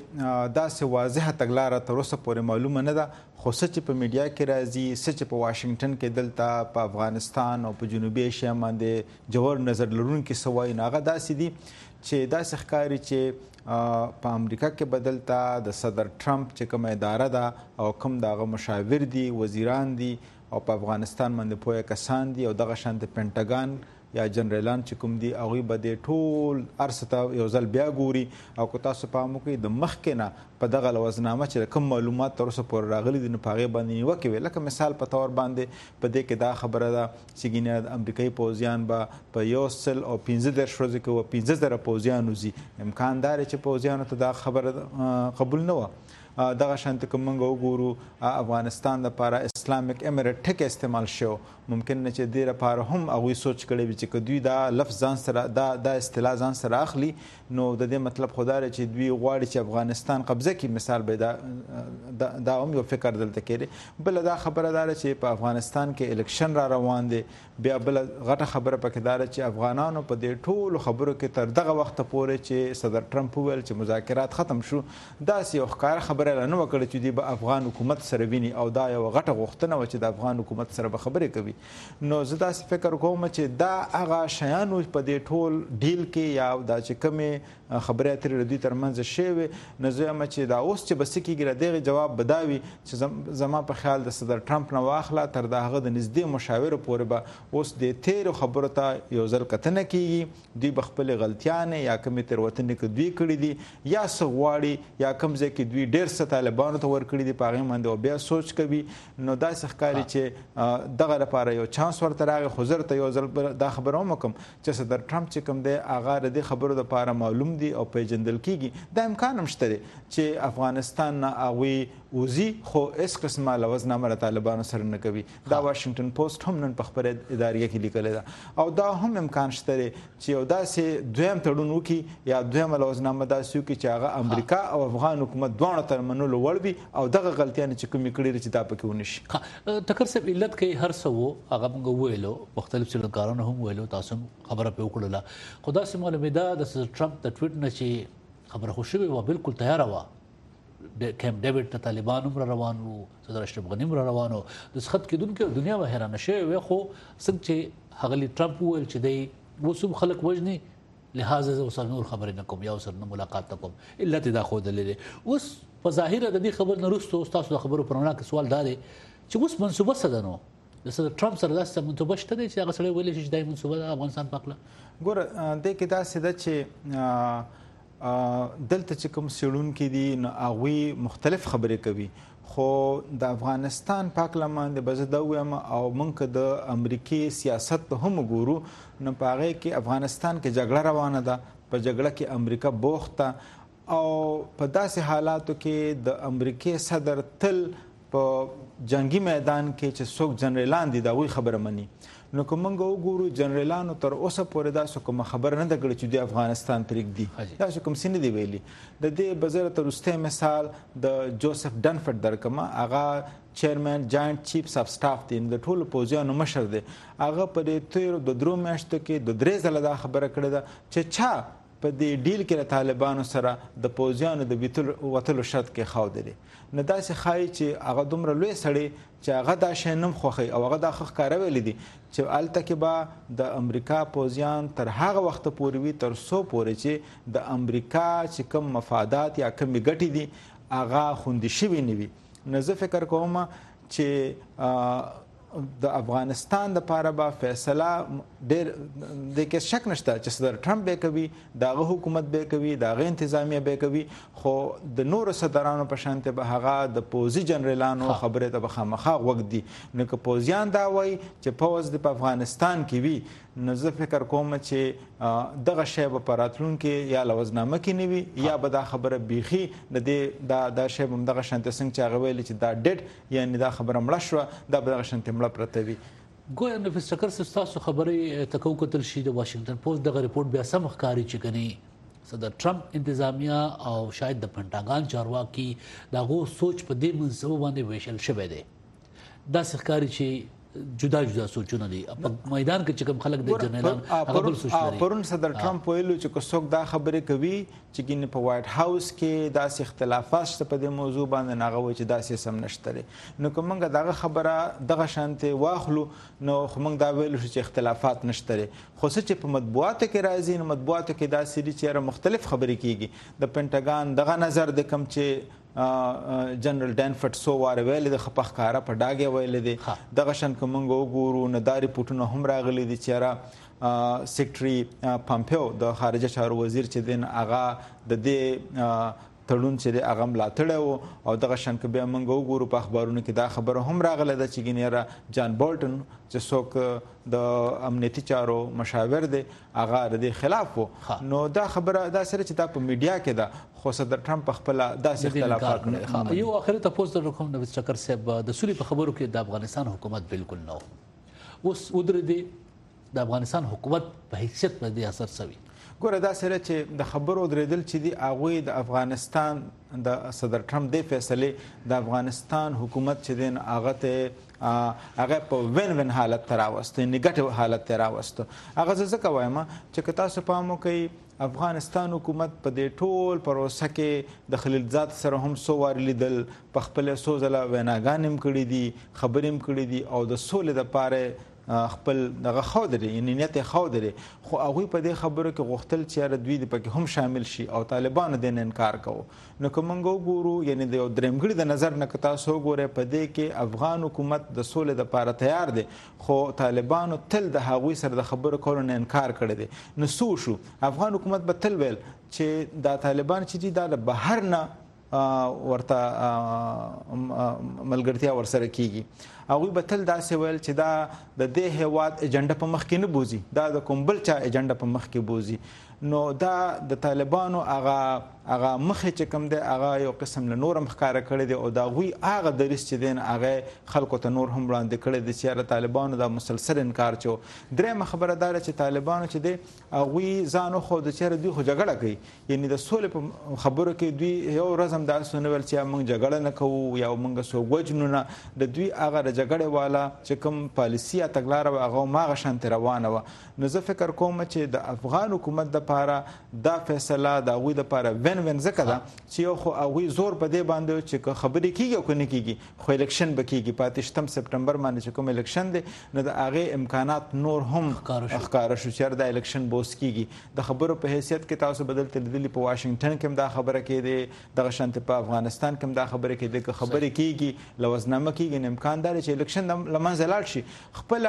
دا سه واضحه تګلاره تر اوسه پورې معلومه نه ده، خو څه چې په میډیا کې راځي، څه چې په واشنگټن کې دلته په افغانستان او په جنوبي ایشیا باندې جوړ نظر لرونکي سوای نه غدا سي دي چې دا ښکاری چې په امریکا کې بدلتا د صدر ټرمپ چې کوم اداره ده او کوم دغه مشاور دي، وزیران دي او په افغانستان باندې پوهه کسان دي او دغه شانت پینټاګان یا جنرالان چې کوم دي هغه به د ټول ارسته یو ځل بیا ګوري او کو تاسو په مو کې د مخکې نه په دغه لوزنامه چې کوم معلومات تر اوسه پورې راغلي دي نو پاغه باندې نیوکه ویل. لکه مثال په تور باندې په دې کې دا خبره ده چې ګینه امریکایي پوځیان به په یو سل او پنځه درش ورځې کې و پنځه زره پوځیان وزي. امکان دار چې پوځیانو ته دا خبره قبول نه و. دغه شانت کومنګ وګورو افغانستان لپاره اسلامیک امارت ټک استعمال شو، ممکن نه چې ډیره لپاره هم هغه سوچ کړي چې دوی دا لفظ ځان سره دا د اصطلاح ځان سره اخلي نو د دې مطلب خدای چې دوی غواړي چې افغانستان قبضه کړي. مثال به دا دا هم یو فکر دلته کړي. بل دا خبره ده چې په افغانستان کې الیکشن را روان دي. بیا بل غټه خبره پکې ده چې افغانانو په دې ټولو خبرو کې تر دغه وخت پورې چې صدر ټرمپ وویل چې مذاکرات ختم شو، دا یو ښکار خبره نه وکړه چې دی به افغان حکومت سره ویني او دا یو غټه غوښتنه و چې د افغان حکومت سره به خبرې کوي. نو زه داسې فکر کوم چې دا هغه شیانو په دې ټول ډیل کې یا دا چې کومې خبرې اترې دوی ترمنځ شوي نو زه یم چې دا اوس چې بس کېږي دغه جواب بداوي چې زما په خیال د صدر ټرمپ نه واخله تر دا هغه د نږدې مشاور پورې به اوس د تیر خبرو ته یو ځل کتنه کېږي. دوی بخپل غلطیانه یا کومې تېروتنې کې دوی کړي دي یا څه غواړي یا کوم ځای کې دوی ډېر څه طالبانو ته ورکړي دي په هغې باندې او بیا سوچ کوي. نو داسې ښکاري چې دغه لپاره یو چانس ورته راغی. خو زه ته یو ځل دا خبره هم وکړم چې صدر ټرمپ چې کوم دی هغه د دې خبرو لپاره معلوم دي او پیژندل کېږي. دا امکان هم شته دی چې افغانستان نه هغوی وزي خو هېڅ قسمه لوزنامه له طالبانو سره نه کوي. دا واشنګټن پوسټ هم نن په خپله اداریه کې لیکلی ده او دا هم امکان شته دی چې یو داسې دویم تړون وکړي یا دویمه لوزنامه داسې وکړي چې هغه امریکا او افغان حکومت دواړو تر منلو وړ وي او دغه غلطیانې چې کومې کړي چې دا پکې ونه شي. ټکر صاحب علت کوي هر څه و هغه موږ وویلو، مختلف څېړنکارانو هم ویلو، تاسو خبره پرې وکړله. خو داسې معلومېده د صدر ټرمپ د ټویټ نه چې خبره خو شوې وه بالکل تیاره وه. کیمپ ډیوډ ته طالبان هم را روان وو، صدر اشرف غني هم را روان وو، د سخت کېدونکي دنیا به حیرانه شوې وې. خو څنګه چې ښاغلي ټرمپ وویل چې دی اوس هم خلک وژني لهذا زه ورسره نور خبرې نه کوم یا ورسره نه ملاقات نه کوم. علت یې دا ښودلی دی. اوس په ظاهره د دې خبر نه وروسته ستاسو د خبرو په رڼا کې سوال دا دی چې اوس منصوبه څه ده؟ نو د صدر ټرمپ سره داسې منصوبه شته دی چې هغه سړی ویلی شي چې دا منصوبه ده افغانستان په هکله؟ ګوره دې کې داسې ده چې دلته چې کوم څېړونکي دي نو هغوی مختلف خبرې کوي. خو د افغانستان په هکله باندې به زه دا ووایم او موږ که د امریکې سیاست ته هم وګورو نو په هغې کې افغانستان کې جګړه روانه ده، په جګړه کې امریکا بوخته او په داسې حالاتو کې د امریکې صدر تل په جنگي میدان کې چې څوک جنرالان دي د هغوی خبره مني. نو که موږ وګورو جنرالانو تر اوسه پورې داسې کومه خبره نه ده کړې چې دوی افغانستان پرېږدي، داسې کوم څه نه دي ویلي. د دې به زه راته وروستی مثال د جوزف ډنفرډ درکړم. هغه چیرمن جاینټ چیفس اف سټاف دی، د ټولو پوځیانو مشر دی. هغه په دې تېرو د درو میاشتو کې د درې ځله دا خبره کړې ده چې چا په دې ډیل کې له طالبانو سره د پوځیانو د وتلو شرط کې ښودلی. نو داسې ښایي چې هغه دومره لوی سړی چې هغه دا شی نه خوښوي او هغه دا ښه ښکاره ویلی دي چې هلته کې به د امریکا پوځیان تر هغه وخته پورې وي تر څو پورې چې د امریکا چې کوم مفادات یا کومې ګټې دي هغه خوندي شوي نه وي. نو زه فکر کوم چې د افغانستان لپاره به فیصله ډېر د کې شک نشته چې صدر ټرمپ به کوي، د هغه حکومت به کوي، د هغه انتظامیه به کوي. خو د نورو صدرانو په شانته به هغه د پوځي جنرالانو خبرې ته به خامخا غوږ دي. نو که پوځیان دا وایي چې پوځ د په افغانستان کې وي نو زه فکر کوم چې دغه شی به په راتلونکي یا لوزنامه کې نه وي یا به دا خبره بیخي د دې دا دا شی به همدغه شانته څنګه چې هغه ویلي چې دا ډیډ یعنې دا خبره مړه شوه دا به دغه شانته مړه پرته وي. ګویا نفس چکر ستاسو خبرې تکو کتل شي د واشنگټن پوسټ دغه ریپورت بیا سم ښکاري چې کني صدر ټرمپ انتظامیه او شاید د پنټاګان چارواکي دغه سوچ په دې منځو باندې ویشل شوی دی دا ښکاري چې جدا جدا سوچونه دي په میدان کې چې کوم خلک د جنرال هغه بل سوچ لري پرون صدر ټرمپ ویلو چې کوڅوک دا خبرې کوي چې ګینه په وایټ هاوس کې داسې اختلافات شته په دې موضوع باندې ناغه وي چې داسې سم نشته نو کومه دغه خبره دغه شانته واخلو نو موږ دا ویلو چې اختلافات نشته خو چې په مطبوعاتو کې راځي نو مطبوعاتو کې داسې دي چې مختلف خبرې کیږي د پنټاګان دغه نظر د کم چې جنرال ډانفورد سو واره ویل د خپخ کاره په داګه ویل دي دغه شان کومنګ وګورو نه داري پټونه هم راغلي دي چې را سیکریټري پامپیو د خارجه چارو وزیر چې دین اغا د دې تړون چې د اغم لاتړو او دغه شان کې به موږ وګورو په اخبارونو کې دا خبره هم راغله د چې ګینیرا جان بولټن چې څوک د امنیتي چارو مشاور دی اغا د خلاف نو دا خبره دا سره چې دا په میډیا کې دا خو صدر ټرمپ خپل داسې اختلافات نه یو اخر ته پوسټ درکوم نو چکر صاحب د سولې په خبرو کې د افغانستان حکومت بالکل نو اوس ودرې دی د افغانستان حکومت په حیثیت باندې اثر سوي ګوره دا سره چې د خبرو درېدل چې دی هغه د افغانستان د صدر ټرمپ د فیصله د افغانستان حکومت چې دین هغه ته هغه په وین وین حالت تر راوسته نیگیټیو حالت تر راوسته هغه ځکه وایم چې تاسو پامو کوي افغانستان حکومت په دې ټول پروسه کې د خلیلزاد سره هم سو وار لیدل په خپل سوزله ویناګانم کړی دي خبرېم کړی دي او د سولې د پاره خپل دغه خودري یعنی نیت خودري خو هغه په دې خبرو کې غوښتل چې دوی د پکې هم شامل شي او طالبانو د انکار کوي نو کومنګ وګورو یعنی د درېمګړي د نظر نه کتا سو ګوره په دې کې افغان حکومت د سولې د پاره تیار دي خو طالبانو تل د هغوی سره د خبرو کولو نه انکار کړی دي نو سو شو افغان حکومت به تل ویل چې د طالبان چې د بهر نه ورته ملګرتیا ورسره کیږي هغه به تل داسې ویل چې دا د دې هواد ایجنډا په مخ کې نه بوزي دا د کوم بل چا ایجنډا په مخ کې بوزي نو دا د طالبانو هغه هغه مخه چې کوم دی هغه یو قسم له نور مخکاره کړی دی او دا غوي هغه درس چې دین هغه خلکو ته نور هم وړاندې کړی دی چې طالبانو دا مسلسل انکار چو درېمه خبره دار چې طالبانو چې دی هغه ځانو خو د چیرې دوی خو جګړه کوي یعنی د سولې په خبرو کې دوی یو رزم دا سنول چې موږ جګړه نه کوو یا موږ سو وجنو نه د دوی هغه جګړه والا چې کوم پالیسی اتګلار هغه ماغه شانت روانه و نو زه فکر کوم چې د افغان حکومت د پاره دا فیصله د غوي د پاره وین وین زکه دا چې یو خو هغه زور په دې باندې چې خبرې کیږي او کنه کیږي خو الیکشن بکیږي پاتشتم سپټمبر باندې چې کوم الیکشن دی نو د هغه امکانات نور هم ښکار شو چې د الیکشن بوس کیږي د خبرو په حیثیت کې تاسو بدل تللی په واشنگټن کې دا خبره کې دی د شانت په افغانستان کې دا خبره کې دی خبرې کیږي لوزنامه کیږي امکان دی چې الیکشن لمنځه لاړ شي خپل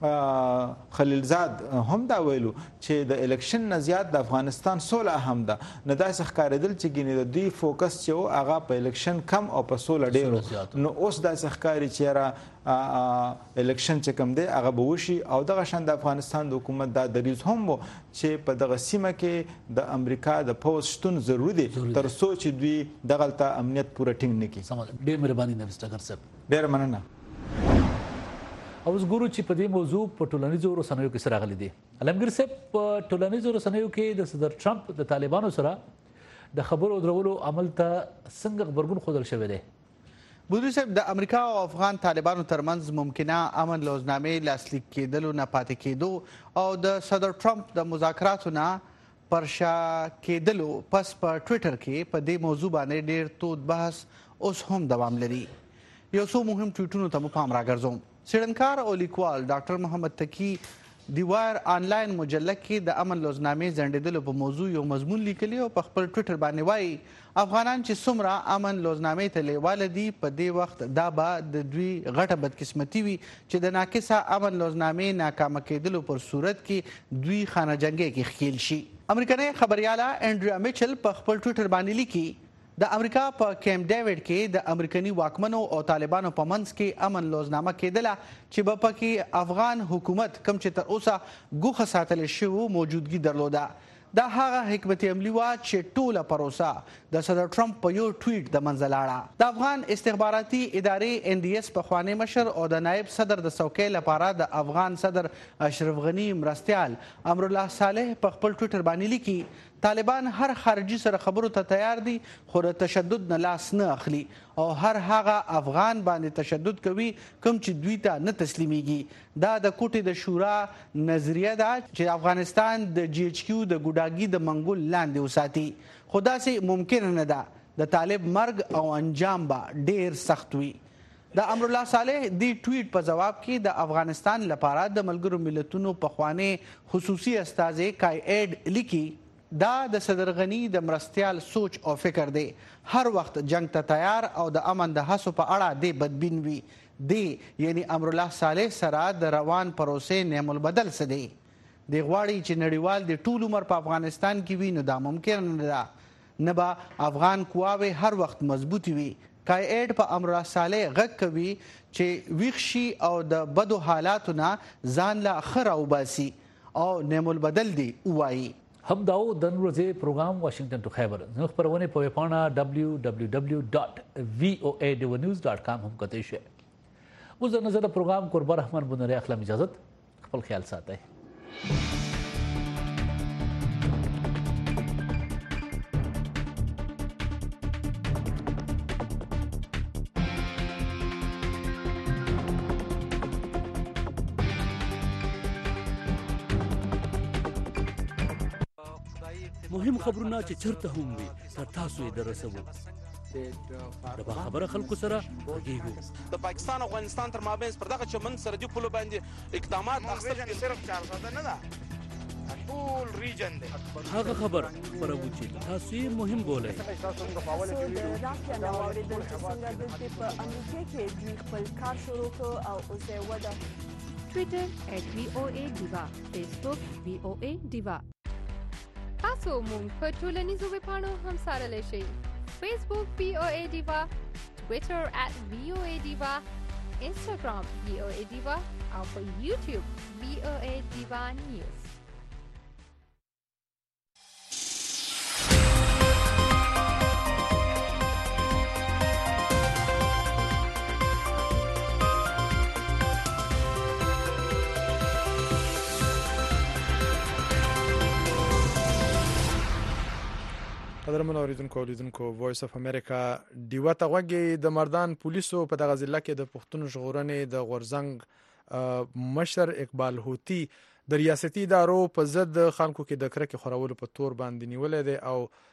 خلیلزاد هم دا ویلو چې د الیکشن نه زیات د افغانستان سوله اهم ده نه داسې ښکارېدل چې ګینه د دوی فوکس چې هغه په الیکشن کم او په سوله ډیر نو اوس داسې ښکاري چې را الیکشن چې کم دی هغه به وشي او دغه شان د افغانستان د حکومت دا دریز هم وو چې په دغه سیمه کې د امریکا د پوز شتون ضروري دی تر څو چې دوی دغه امنیت پوره ټینګ نکړي ډېر مهرباني نوښتګر صاحب ډېر مننه او اوس ګورو چې په دې موضوع په ټولنیزو رسنیو کې سره غلي دي علمګر صاحب په ټولنیزو رسنیو کې د صدر ټرمپ د طالبانو سره د خبرو درولو عمل ته څنګه خبرګون خودل شوی دی بودری صاحب د امریکا او افغان طالبانو ترمنځ ممکنه امن لوزنامې لاسلیک کېدلو نه پاتې کېدو او د صدر ټرمپ د مذاکراتو نه پرشا کېدلو پس په ټوئیټر کې په دې موضوع باندې ډېر تود بحث اوس هم دوام لري یو څو مهم ټویټونو ته مو پام راګرځوم څېړنکار او لیکوال ډاکټر محمد تقي دی وایر آنلاین مجله کې د امن لوزنامې ځنډېدلو په موضوع یو مضمون لیکلی او په خپل ټویټر باندې وایي افغانان چې څومره امن لوزنامې ته لیواله دي په دې وخت دا به د دوی غټه بدقسمتي وي چې د ناقصه امن لوزنامې ناکامه کېدلو پر صورت کې دوی خانه جنګۍ کې ښکیل شي امریکنۍ خبریاله انډریا میچل په خپل ټویټر باندې لیکي د امریکا په کیمپ ډیوډ کې د امریکني واکمنو او طالبانو په منځ کې امن لوزنامه کېدله چې به پکې افغان حکومت کم چې تر اوسه ګوښه ساتل شوی موجودګي درلوده دا هغه حکمت عملی وا چې ټوله پروسه د صدر ټرمپ په یو ټویټ د منځ لاړه. د افغان استخباراتي ادارې ان ډي اس پخوانی مشر او د نائب صدر د څوکۍ لپاره د افغان صدر اشرف غنی مرستیال امرالله صالح په خپل ټویټر باندې لیکي طالبان هر خارجي سره خبرو ته تیار دي خو د تشدد نه لاس نه اخلي او هر هغه افغان باندې تشدد کوي کوم چې دوی ته نه تسلیمیږي. دا د کوټې د شورا نظریه ده چې افغانستان د جی ایچ کیو د ګوډاګي د منګول لاندې وساتي خو داسې ممکن نه ده. د طالب مرګ او انجام به ډیر سخت وي. د امرالله صالح دی ټویټ په جواب کې د افغانستان لپاره د ملګرو ملتونو پخوانی خصوصي استازی کای ایډ لیکي دا د صدر غنی د مرستیال سوچ او فکر دی. هر وخت جنگ ته تیار او د امن د هڅو په اړه دی بدبین وي. دی یعنی امرالله صالح سره د روان پروسې نعم البدل څه دی. دی غواړي چې نړیوال د ټول عمر په افغانستان کې وي نو دا ممکن نه ده. نه به افغان قواوې هر وخت مضبوطې وي. کای ایډ په امرالله صالح غږ کوي چې ویښ شي او د بدو حالاتو نه ځان له ښه راوباسي او نعم البدل دی ووایي. هم داو د نن ورځې پروګرام واشنگټن ټو خیبر زموږ خپرونې په ویبپاڼه دبلیو دبلیو دبلیو ډاټ وی او ای ډیو نیوز ډاټ کام هم کتلی شئ. اوس د نظر پروګرام قربا رحمان بنری اخلم اجازت. خپل خیال ساتئ. مهم خبرونه چې چرته هم وي تر تاسو یې درسوو. د باخبره خلکو سره غږیږو. د پاکستان او افغانستان تر مابین پر دغه چمن سرحدي پولو باندې اقدامات اخیستل کېږي. صرف چار ساده نه ده، ټول ریجن دی. هغه خبر خپروو چې تاسو یې مهم بولئ. تاسو د راپیا نو اوریدل چې څنګه د په امریکا کې دوی خپل کار شروع کړ او اوس یې وده. ټویټر ایټ وی او ای ډیوا، فیسبوک وی او ای ډیوا. تاسو مونږ په ټولنیزو ویبپاڼو هم څارلی شئ. فیسبوک وی او ای ډیوا، ټویټر ایټ وی او ای ډیوا، انسټاګرام وی او ای ډیوا او په یوټیوب وی او ای ډیوا نیوز. قدرمن اوریدونکو اوریدونکو وایس اف امریکا ډیوا ته غوږی د مردان پولیسو په دغه ضلع کې د پښتون ژغورنې د غورزنګ مشر اقبال هوتی د ریاستي ادارو په ضد خلکو کې د کرکې خورولو په تور باندې نیولې ده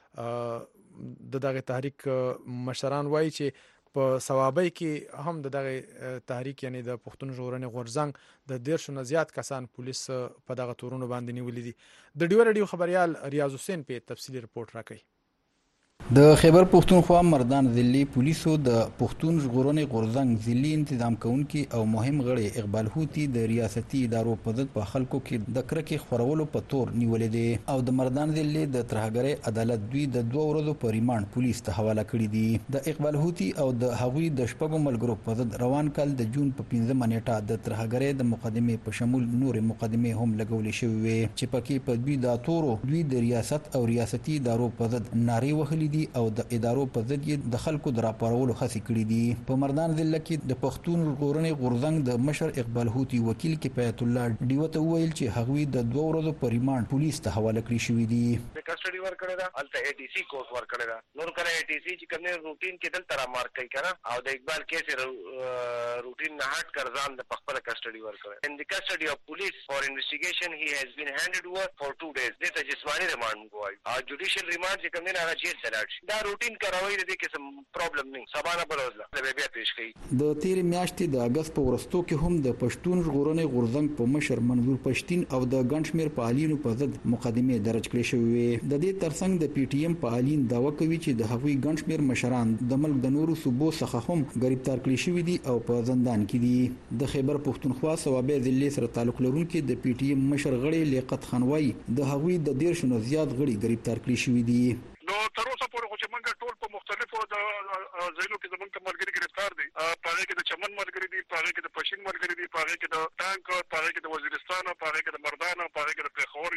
او د دغه تحریک مشران وایي چې په ثوابۍ کې هم د دغه تحریک یعنی د پښتون ژغورنې غورزنګ د ډیر شنو زیات کسان پولیس په دغه تورونو باندې نیولې دي. د ډیوا رادیو خبريال ریاض حسین په تفصیلی رپورت راکړي. د خیبر پښتونخوا مردان ضلعي پولیسو د پښتون ژغورنې غورزنګ ضلعي انتظام کوونکي او مهم غړي اقبال هوتی د ریاستي ادارو په ضد په خلکو کې د کرکې خورولو په تور نیولې دي او د مردان ضلعي د ترهګرۍ عدالت دوی د دوه ورځو په ریماند پولیس ته حواله کړي دي. د اقبال هوتی او د هغوی د شپږو ملګرو په ضد روان کال د جون په پنځمه نیټه د ترهګرۍ د مقدمې په شمول نور مقدمې هم لګولې شوې وي چې پکې په دوی د تورو دوی د ریاست او ریاستي ادارو په ضد نارې وهلې دي او د ادارو په ضد یې د خلکو د راپارولو هڅې کړې دي. په مردان ضلع کې د پښتون ژغورنې غورزنګ د مشر اقبال هوتی وکیل کفایت الله ډیو ته وویل چې هغوی د دوه ورځو په ریماند پولیس ته حواله کړی شوي دي. د کسټډي ورکړی ده الته اي ټي سي کوس ورکړی ده نور کله اي ټي سي چې کوم روټین کې دلته را مارک کوي کنه او د اقبال کیس روټین نه هټ کر ځان د خپل کسټډي ورکړی. ان د کسټډي اف پولیس فور انویسټیګیشن هی هاز بین هینډډ اوور فور ټو ډیز. دته جسمانی ریماند کوي او جوډیشل ریماند چې کوم نه راځي تلاش دا روټین کاروي د کې سم پرابلم نه سبا نه بلوزله د بیا پیش کړي. د تیر میاشتې د اگست په ورستو کې هم د پښتون ژغورنې غورزنګ په مشر منظور پښتين او د ګنشمیر فعالینو په ضد مقدمه درج کړې شوې. د دې ترڅنګ د پی ټی ایم فعالین داوا کوي چې د هغوی ګنشمیر مشران د ملک د نورو صوبو څخه هم گرفتار کړي شوي دي او په زندان کې دي. د خیبر پښتونخوا صوابع ضلع سره تعلق لرونکي د پی ټی ایم مشر غړي لیاقت خانوای د هغوی د ډیر شنو زیات غړي گرفتار کړي شوي دي. نو تر اوسه پورې خو چې موږ ټول په مختلفو ځایونو کې زموږ ملګري گرفتار دي. په هغه کې د چمن ملګري دي، په هغه کې د پښین ملګري دي، په هغه کې د ټانک، په هغه کې د وزیرستان، په هغه کې د مردان، په هغه کې د پیښور یا د مختلف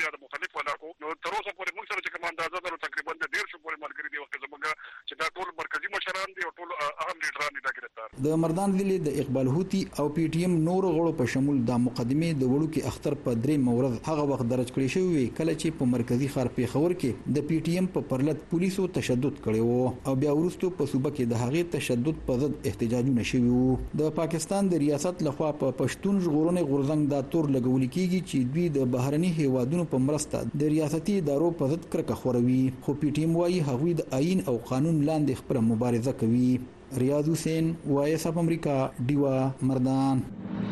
امید پیدا کو نو تر اوسه پورې موږ سره چې کوم اندازه ده تقریبا د ډیر شو پورې ملګری دی وخت زموږ چې دا ټول مرکزی مشران دي او ټول اهم لیډران دي دا ګرفتار. د مردان ضلع د اقبال هوتی او پی ټی ایم نور غړو په شمول د مقدمه د وړوکی اختر په درې مورز هغه وخت درج کړی شوی کله چې په مرکزی ښار پیښور کې د پی ټی ایم په پرلط پولیسو تشدد کړی وو او بیا وروسته په صوبه کې د هغې تشدد په ضد احتجاجونه شوي وو. د پاکستان د ریاست لخوا په پښتون ژغورنې غورځنګ دا تور لګول کیږي چې دوی د بهرني هیوادونو په مرسته د ریاستي ادارو په ضد کرکه خوروي، خو پی ټی ایم وايي هغوی د آئین او قانون لاندې خپله مبارزه کوي. ریاض حسین، وایس اف امریکا، ډیوا، مردان.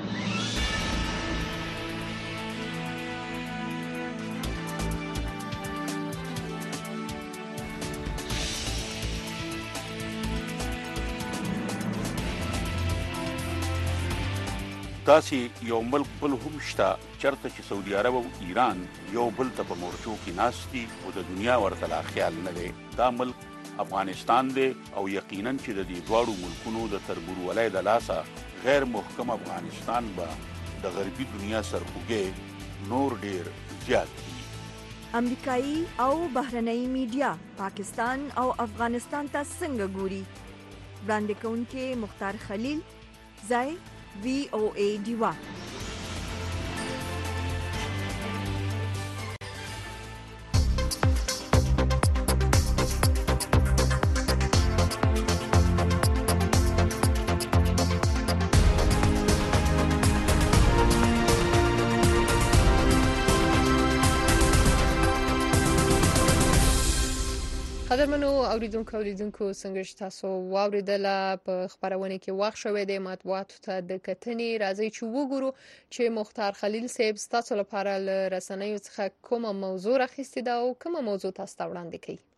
داسې یو ملک بل هم شته چرته چې سعودي عرب او ایران یو بل ته په مورچو کې ناست دي او د دنیا ورته لا خیال نه دی. دا ملک افغانستان دی او یقینا چې د دې دواړو ملکونو د تربورولۍ د لاسه غیر محکم افغانستان به د غربي دنیا سرخوږی نور ډیر زیات دي. امریکایي او بهرنۍ میډیا پاکستان او افغانستان ته څنګه ګوري؟ وړاندې کوونکي مختار خلیل، ځای وی او ای ډیوا. قدرمنو اوریدونکو اوریدونکو څنګه تاسو واوریدله په خبرونه کې واخ شوې د مطبوعاتو ته د کتنې راځي چې وګورو چې مختار خلیل صاحب تاسو لپاره ل رسنیو څخه کومه موضوع راخستې ده او کومه موضوع تاسو ته وړاندې کوي.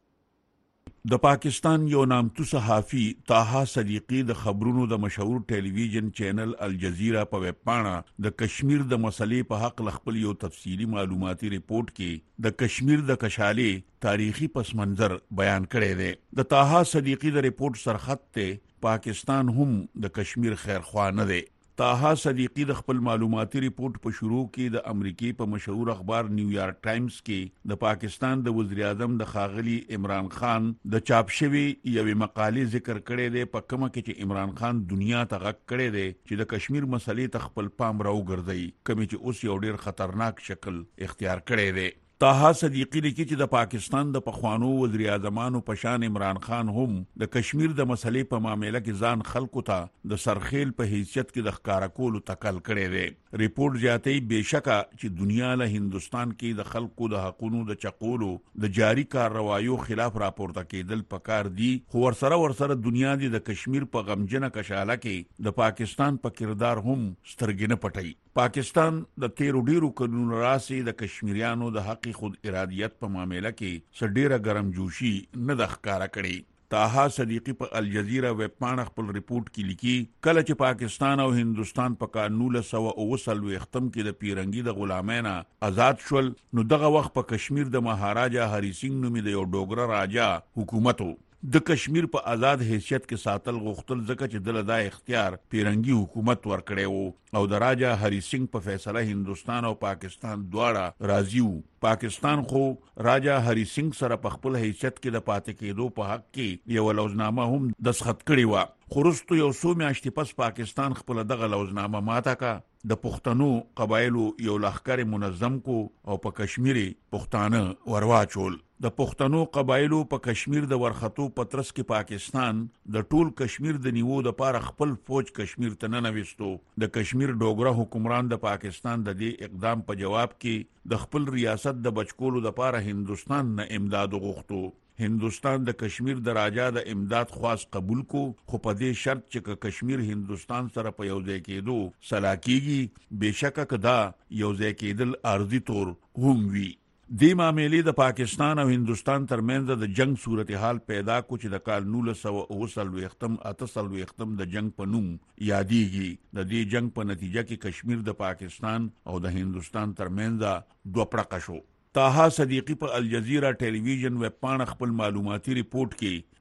د پاکستان یو نامتو صحافي طاها صدیقی د خبرونو د مشهور ټلویزیون چینل الجزیره په ویب پاڼه د کشمیر د مسلې په حق خپل یو تفصیلی معلوماتي ریپورت کې د کشمیر د کشالې تاریخي پس منظر بیان کړی دی. د طاها صدیقی د ریپورت سرخط ته پاکستان هم د کشمیر خیرخوا نه دی. طاها صدیقی د خپل معلوماتي ریپورت په شروع کې د امریکای په مشهور اخبار نیویارک ټایمز کې د پاکستان د وزیر اعظم د ښاغلي عمران خان د چاپ شوی یوې مقالې ذکر کړی دی په کومه کې چې عمران خان دنیا ته غږ کړی دی چې د کشمیر مسلې ته خپل پام راوګرځي، کومې چې اوس یو ډیر خطرناک شکل اختیار کړی دی. طاها صدیقی لیکي چې د پاکستان د پخوانو وزیر اعظمانو په شان عمران خان هم د کشمیر د مسلې په معاملې کې ځان خلکو ته د سرخیل په حیثیت کې د ښکارا کولو تکل کړی دی. ریپورت زیاتې بېشکه چې دنیا له هندستان کې د خلکو د حقونو د چقولو د جاری کارروایو خلاف راپورته کېدل پکار دي، خو ورسره ورسره دنیا دی د کشمیر په غمجنه کشاله کې د پاکستان په کردار هم سترګې نه پټوي. پاکستان د تیرو ډیرو کلونو راسي د کشمیریانو د حق خود ارادیت په معاملې کې سډیره ګرمجوشي نه د ښکارا کړي. طاها صدیقی په الجزیره ویب پاڼه خپل ریپورت کې لیکي کله چې پاکستان او هندستان په کال نولس سوه اوه څلوېښتم کې د پیرنګي د غلامینا آزاد شول، نو دغه وخت په کشمیر د مهاراجا هری سنگ نومي د یو ډوګره راجا حکومتو د کشمیر په آزاد حیثیت کې ساتل غوښتل ځکه چې دله دا اختیار پیرنګي حکومت ورکړی وو او د راجا هری سنگ په فیصله هندستان او پاکستان دواړه راضي وو. پاکستان خو راجا هری سنگ سره په خپل حیثیت کې د پاتې کېدو په حق کې یو لوزنامه هم دستخط کړی و، خو وروسته یو څو میاشتې پس پاکستان خپل دغه لوزنامه ماته کا، د پښتنو قبایلو یو لښکر منظم کو او په کشمیري پښتانه ورواچول. د پښتنو قبایلو په کشمیر د ورختو پترس کې پاکستان د ټول کشمیر د نیوو د پاره خپل فوج کشمیر ته ننويستو. د کشمیر ډوګره حکمران د پاکستان د دې اقدام په جواب کې د خپل ریاست د بچکولو د پاره هندستان نه امداد وغوښتو. هندستان د کشمیر د راجا د امداد خواست قبول کو، خو په دې شرط چې کشمیر هندستان سره په یو ځای کېدو سلا کېږي، بېشکه که دا یو ځای کېدل عارضي طور هم وي. دې معاملې د پاکستان او هندستان ترمنځ د جنگ صورتحال پیدا کو چې د کال نولس سوه اوه څلوېښتم اته څلوېښتم د جنگ په نوم یادېږي. د دې جنگ په نتیجه کې کشمیر د پاکستان او د هندستان ترمنځ دوه پړقه شو. طاها صدیقی په الجزیره ټلویزیون ویب پاڼه خپل معلوماتي ریپورت کې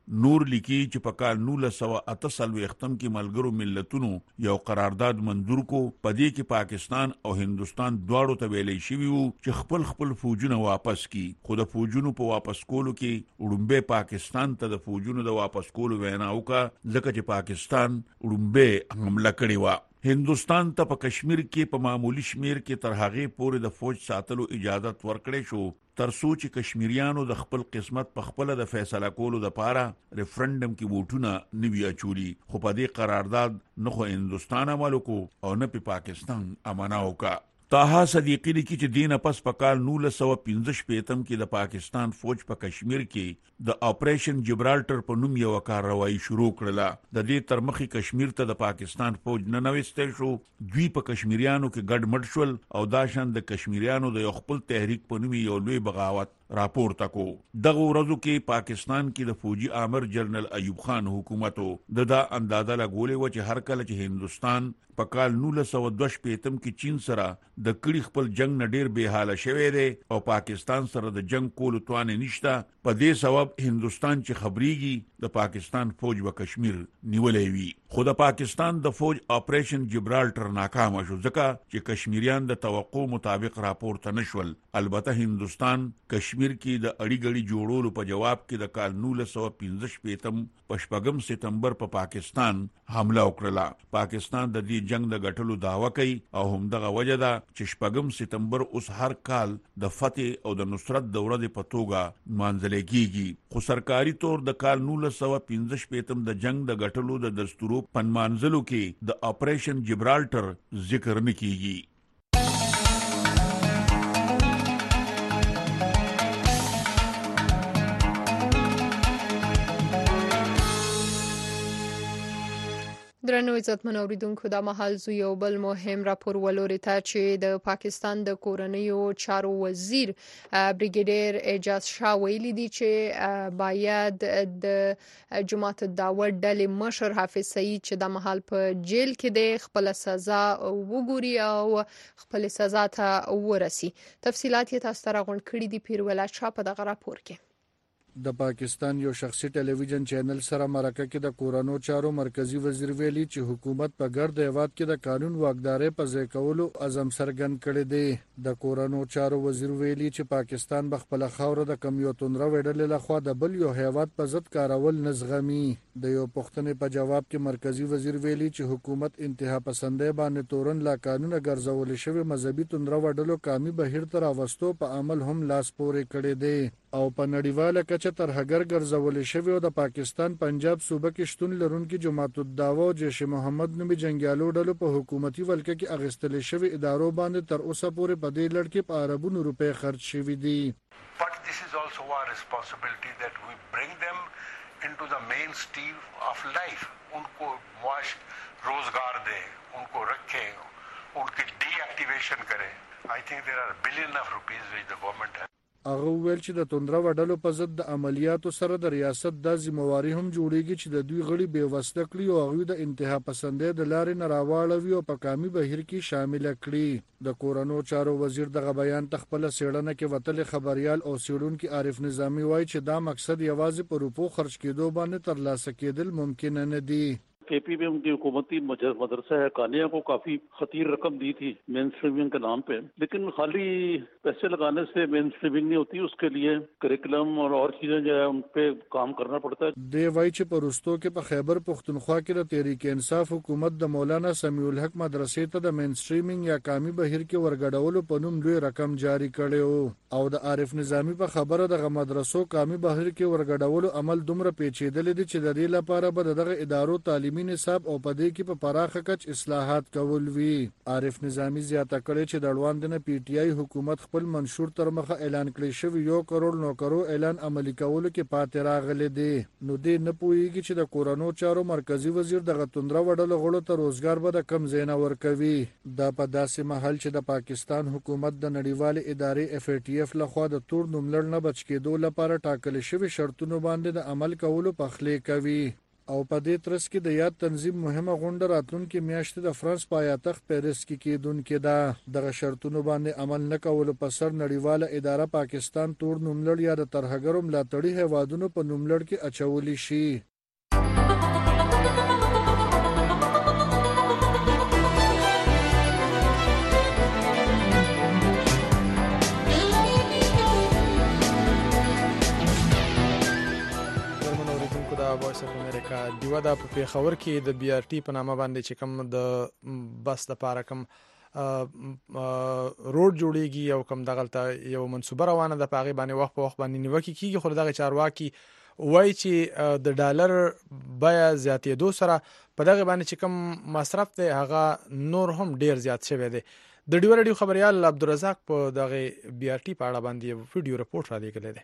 نور لیکي چې په کال نولس سوه اته څلوېښتم کې ملګرو ملتونو یو قرارداد منظور کو، په دې کې پاکستان او هندوستان دواړو ته ویلې شوي وو چې خپل خپل فوجونه واپس کی، خو د فوجونو په واپس کولو کې وړومبی پاکستان ته د فوجونو د واپس کولو وینا وکړه، ځکه چې پاکستان وړومبی حمله کړې وه. هندوستان ته په کشمیر کې په معمولی شمیر کې تر هغې پورې د فوج ساتلو اجازت ورکړی شو تر څو چې کشمیریانو د خپل قسمت په خپل د فیصله کولو لپاره ریفرنډم کې ووټونه نوي اچولي، خو په دې قرارداد نه خو هندوستان عمل وکړو او نه په پاکستان امانه وکړه. طاها صدیقی لیکي چې دینه پس په کال نولس سوه پنځه شپېتم کې د پاکستان فوج په کشمیر کې د آپریشن جبرالټر په نوم یو کارروایي شروع کړله. د دې تر مخې کشمیر ته د پاکستان فوج نه نوستی شو، دوی په کشمیریانو کې ګډ مډ شول او دا شان د کشمیریانو د یو خپل تحریک په نوم یو لوی بغاوت راپورته کو. دغه ورځو کې پاکستان کې د فوجي آمر جنرال ایوب خان حکومتو د دا اندازه لګولې و چې هر کله چې هندوستان په کال نولس سوه دوه شپېتم کې چین سره د کړي خپل جنگ نه ډیر بې حاله شوی دی او پاکستان سره د جنگ کولو توان نشته، په دې سبب هندوستان چې خبريږي د پاکستان فوج و کشمیر نیولې وي. خو د پاکستان د فوج آپریشن جبرالټر ناکام شو ځکه چې کشمیریان د توقع مطابق راپورته نشول. البته هندوستان کشمیر کې د اړی ګړی جوړولو په جواب کې د کال نولس سوه پنځه شپېتم په شپږم سپتمبر په پاکستان حمله وکړه. پاکستان د دې جنگ د ګټلو دعوه کوي او همدغه وجه ده چې شپږم سپتمبر اوس هر کال د فتح او د نصرت د ورځې په توګه نمانځل کیږي. خو سرکاري طور د کال نولس سوه پنځه شپېتم د جنگ د ګټلو د دستورو په نمانځلو کې د آپریشن جبرالټر ذکر نه کیږي. درنو عزتمن اوریدونکو، دا مهال زو یو بل مهم راپور ولوري ته چې د پاکستان د کورنیو چارو وزیر بریګیډیر اعجاز شاه ویلي دی چې باید د جماعت الدعوه ډلې مشر حافظ سعید چې د مهال په جیل کې د خپل سزا وګوري او خپل سزا ته ورسي. تفصيلات یې تاسو ته راغونډ کړي دي پیرولا شاه په دغه راپور کې. د پاکستان یو شخصي ټلویزیون چینل سره مرکه کې د کورونو چارو مرکزی وزیر ویلي چې حکومت په ګرد هیواد کې د قانون واکدارۍ په ځای کولو عزم څرګند کړی دی. د کورونو چارو وزیر ویلي چې پاکستان به خپل خاور د کمیوتون را وړل لخوا د بل یو هیواد په ضد کارول نزغمي. د یو پښتنې په جواب کې مرکزی وزیر ویلي چې حکومت انتها پسندۍ باندې تورن لا قانون ګرځول شوی مذهبي تندره وډلو کامي بهیر تر واستو په عمل هم لاس پورې کړی دی او په نړیواله کچه تر هغر ګرځول شوی او د پاکستان پنجاب صوبه کې شتون لرونکي جماعت الدعوه او جیش محمد نومي جنگیالو ډلو په حکومتي ولکه کې اغستل شوی ادارو باندې تر اوسه پورې په دې لړ کې په اربونو روپے خرج شوی دي. But this is also our responsibility that we bring them into the mainstream of life. उनको मुआश रोजगार दे, उनको रखें, उनकी deactivation करें. I think there are billion of rupees which the government has. هغه ویل چې د توندره وډلو په ضد د عملیاتو سره د ریاست د ذمہواری هم جوړیږي چې د دوی غړي بې وسله کړي او هغوی د انتها پسندۍ د لارې نه راواړوي او په کامي بهیر کې شامل کړي. د کورونو چارو وزیر دغه بیان ته خپل سیړنه کې وتل خبريال او سیړونکو عارف نظامی وایي چې دا مقصد یوازې په روپو خرج کېدو باندې ترلاسه کېدل ممکن نه دي. KP में उनकी हुकूमती मदरसा है कानिया को काफी खतीर रकम दी थी मेन स्ट्रीमिंग के नाम पे, लेकिन खाली पैसे लगाने से मेन स्ट्रीमिंग नहीं होती, उसके लिए करिकुलम और और चीजें जो है उन पे काम करना पड़ता है. دی وای چې پرستو کې په خیبر پختونخوا کې د تحریک انصاف حکومت د مولانا سمیع الحق مدرسې ته د مین سټریمینګ یا کامي بهیر کې ورګډولو په نوم لوی رقم جاری کړي او د عارف نظامی په خبره د مدرسو کامي بهیر کې ورګډولو عمل دومره پیچیدل دي چې د دې لپاره به دغه ادارو تعلیمي نصاب او پدې کې په پراخه کچ اصلاحات کول وی. عارف نظامی زیاته کړي چې د وړاندې پی ټی آی حکومت خپل منشور تر مخه اعلان کړی شوی یو کروڑ نوکرو اعلان عملی کولو کې پاتې راغلي دي. نو دې نه پوهیږي چې د کورونو چارو مرکزی وزیر دغه توندره وډلو غړو ته روزګار به د کم زینا ورکوي. دا په داسې محل چې د پاکستان حکومت د نړیوال ادارې اف ای ټی اف لخوا د تور نوملړ نه بچ کېدو لپاره ټاکل شوی شرطونو باندې د عمل کولو پخلی کوي. او په دې ترڅ کې د یاد تنظیم مهمه غونډه راتلونکي میاشتې د فرانس پایتخت پیرس کې کېدونکې ده. دغه شرطونو باندې عمل نه کولو په سر نړیواله اداره پاکستان تور نوملړ یا د ترهګرو ملاتړي هیوادونو په نوملړ کې اچولی شي. وایس اف امریکا دیوه د پیښور کې د بي آر ټي په نامه باندې چې کوم د بس د پاره کوم روډ جوړیږي او کوم دغلته یو منصوبه روانه د پاغي باندې وخت په وخت باندې نیوکه کیږي. خو دغه چارواکي وایي چې د ډالر بیا زیاتېدو سره په دغه باندې چې کوم مصرف دی هغه نور هم ډیر زیات شوی دی. د ډیو رادیو خبريال عبدالرزاق په دغه بي آر ټي په اړه باندې ویډیو رپورټ را لګیلی دی.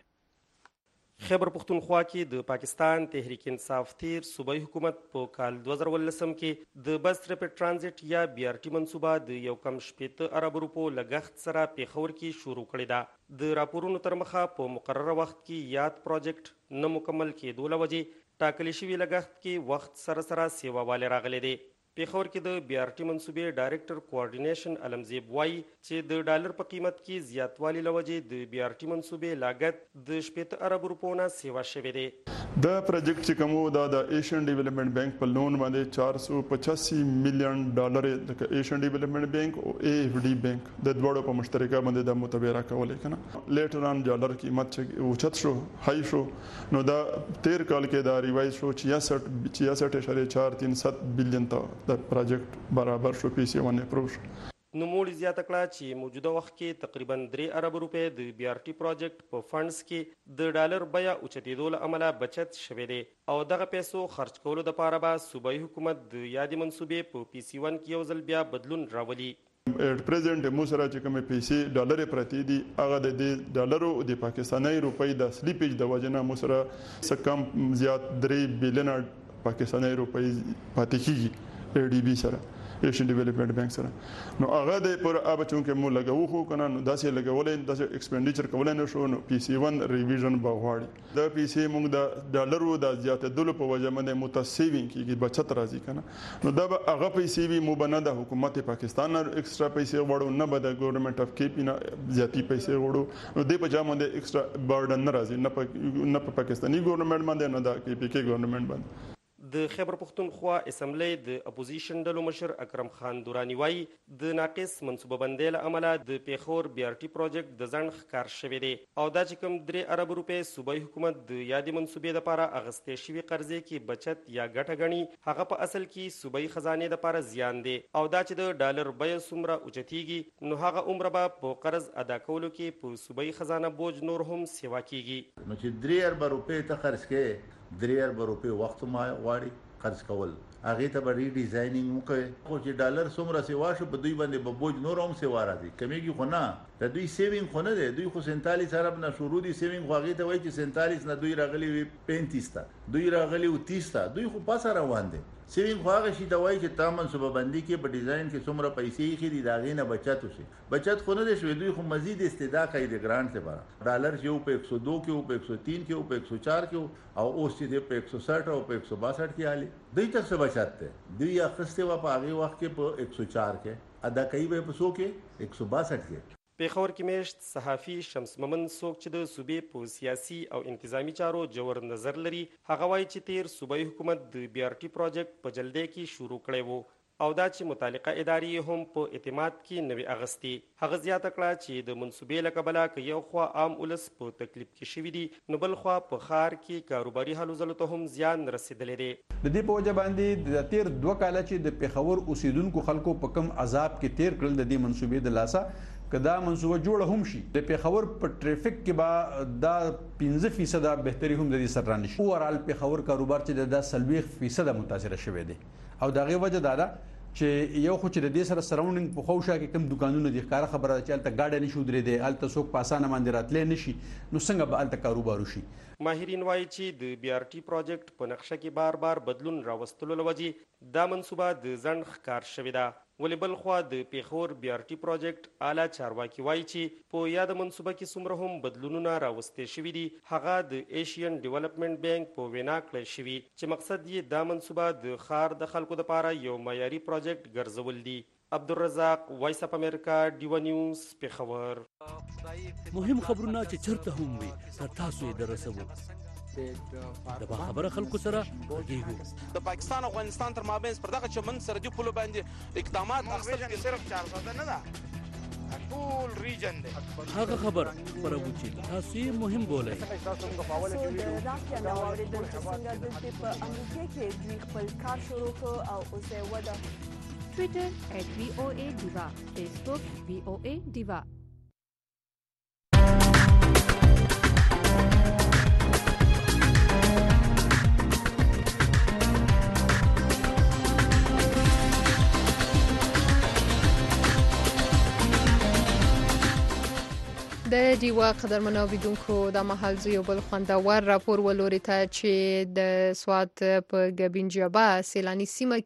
خیبر پختونخوا کې د پاکستان تحریک انصاف تیر صوبایي حکومت په کال دوه زره ولسم کې د بس ریپټ ترانزیت یا بي آر ټي منصوبه د یو کم شپېته ارب روپو لګښت سره پیښور کې شروع کړې ده. د راپورونو تر مخه په مقرره وخت کې یاد پروجیکټ نه مکمل کېدو له وجې ټاکلي شوي لګښت کې وخت سره سره سیوا والی راغلی دی. پیښور کې د بي آر ټي منصوبې ډایرکټر کوارډینیشن علمزیب وایي چې د ډالر په قیمت کې زیاتوالی له وجې د بي آر ټي منصوبې لاګت د شپېته ارب روپو نه سیوا شوی دی. دا پروجیکټ چې کوم دا د ایشین ډیولپمنٹ بانک په لون باندې چار سو پچاسی میلیون ډالر د ایشین ډیولپمنٹ بانک او اے ایف ډی بانک د دوړو په مشترکه باندې د متبادله کولې کنه لیټر ان ډالر قیمت چې اوچت شو هاي شو نو دا تیر کال کې دا ریوایز شو چھیاسٹھ چھیاسٹھ اشاریه چار تین سات بلین ته د پروجیکټ برابر شو پی سی ون اپروو شو. نوموړي زیاته کړه چې موجوده وخت کې تقریبا درې ارب روپۍ د بي آر ټي پروجیکټ په فنډز کې د ډالر بیا اوچتېدو له امله بچت شوی دی او دغه پیسو خرج کولو دپاره به صوبایي حکومت د یادې منصوبې په پی سی ون کې یو ځل بیا بدلون راولي. ایٹ پریزنٹ مو سره چې کومې پیسې ډالر پرتی دي هغه د دې ډالرو د پاکستاني روپۍ د سلیپیج د وجنه مو سره څه کم زیات درې بلین پاکستاني روپۍ پاتې کیږي اے ډی بی سره ایشین ډیولپمنٹ بانک سره. نو هغه د پر اب چونکه مو لګاو خو کنه نو داسې لګولې داسې ایکسپنډیچر کولای نه شو نو پی سی ون ریویژن بغواړي د پی سی موږ د ډالرو د زیاتېدلو په وجه باندې متسیوینګ کیږي بچت راځي کنه نو دا هغه پیسې وی مو بنه د حکومت پاکستان ایکسترا پیسې وړو نه به د ګورنمنت اف کی پی نه زیاتی پیسې وړو نو د په جامه د ایکسترا برډن نه راځي نه په نه په پاکستاني ګورنمنت باندې نه د کی پی کی ګورنمنت باندې. د خیبر پختونخوا اسمبلی د اپوزیشن ډلو مشر اکرم خان دورانی وایي د ناقص منصوبه بندۍ له امله د پیښور بي آر ټي پروجیکټ د ځنډ ښکار شوی دی او دا چې کوم درې ارب روپۍ صوبایي حکومت د یادې منصوبې دپاره اخیستې شوي قرضې کې بچت یا ګټه ګڼي هغه په اصل کې صوبایي خزانې دپاره زیان دی او دا چې د ډالر بیه څومره اوچتیږي نو هغه عمره به په قرض ادا کولو کې په صوبایي خزانه بوج نور هم سیوا کیږي. نو چې درې ارب روپۍ ته خرڅ کې درې ارب روپۍ وخت ما غواړي خرڅ کول هغه ته به ری ډیزاینینګ وکړي خو چې ډالر څومره سیوا شو په دوی باندې به بوج نور هم سیوا راځي کمیږي خو نه د دوی سیوینګ خو نه دی دوی خو سینتالیس ارب نه شروع دي سیوینګ خو هغه ته وایي چې سینتالیس نه دوی راغلي وي پینتیس ته دوی راغلي و تیس ته دوی خو پاسه روان دي سیوینګ خو هغه شي ته وایي چې تا منصوبه بندي کې په ډیزاین کې څومره پیسې یې خېدي د هغې نه بچت وشي بچت خو نه دی شوی دوی خو مزید استدا کوي د ګرانټ لپاره ډالر چې و په ایک سو دو کې و په ایک سو تین کې و په ایک سو چار کې او اوس چې دی په ایک سو ساٹھ او په ایک سو باسٹھ کې حالي دوی ته څه بچت دی دوی اخیستې وه په هغې وخت کې په ایک سو چار کې ادا کوي به یې په څو کې ایک سو باسٹھ کې. پیښور کې میشت صحافي شمس مومن څوک چې د صوبې په سیاسي او انتظامی چارو جوړ نظر لري هغه وایي چې تیر صوبایي حکومت د بي آر ټي پروجیکټ په جلدی کې شروع کړی وو او دا چې متعلقه ادارې هم په اعتماد کې نوې اغستې هغه زیاته کړه چې د منصوبې له کبله که یو خوا عام ولس په تکلیف کې شوي دي نو بل خوا په ښار کې کاروباري هلو ځلو ته هم زیان رسېدلی دی. د دې په وجه باندې د تیر دوه کاله چې د پیښور اوسیدونکو خلکو په کم عذاب کې تیر کړل د دې منصوبې د لاسه که دا منصوبه جوړه هم شي د پیښور په ټریفیک کې به دا پنځه فیصده بهتري هم د دې سره رانشي اوورال پیښور کاروبار چې د څلوېښت فیصده متاثره شوی دی او د هغې وجه دا ده چې یو خو چې د دې سره سراونډینګ په خوشا کې کم دکانونه دي ښکاره خبره ده چې هلته ګاډی نشي ودرېدی هلته څوک په اسانه باندې راتلی نشي نو څنګه به هلته کاروبار وشي. ماهرین وایي چې د بي آر ټي پروجیکټ په نقشه کې بار بار بدلون راوستلو له وجې دا منصوبه د ځنډ ښکار شوې ده ولې بل خوا د پیښور بي آر ټي پروجیکټ اعلی چارواکي وایي چې په یاد منصوبه کې څومره هم بدلونونه راوستي شوي دي هغه د ایشین ډیولپمنٹ بانک په وینا کړی شوي چې مقصد یې دا منصوبه د ښار د خلکو لپاره یو معیاري پروجیکټ ګرځول دي. عبدالرزاق، وایس اف امریکا، ډیوا نیوز، پیښور. مهم خبرونه چې چرته هم وي تر تاسو یې درسوو. د باخبره خلکو سره غږیږو. د پاکستان او افغانستان تر مابین پر دغه چمن سرحدي پولو باندې اقدامات اخیستل صرف چار ساده نه ده، ټول ریجن دی. هغه خبر خپروو چې تاسو یې مهم بولئ. راکیا نو اورېدل چې څنګه دلته په امریکا کې دوی خپل کار شروع کړ او اوس یې وده. ټویټر ایټ وی او ای ډیوا، فیسبوک وی او ای ډیوا. د ډیوا قدرمنو اوریدونکو د مهال زیو بل خوندور راپور ولوري ته چې د سوات په ګبین جبا سیلانی سیمه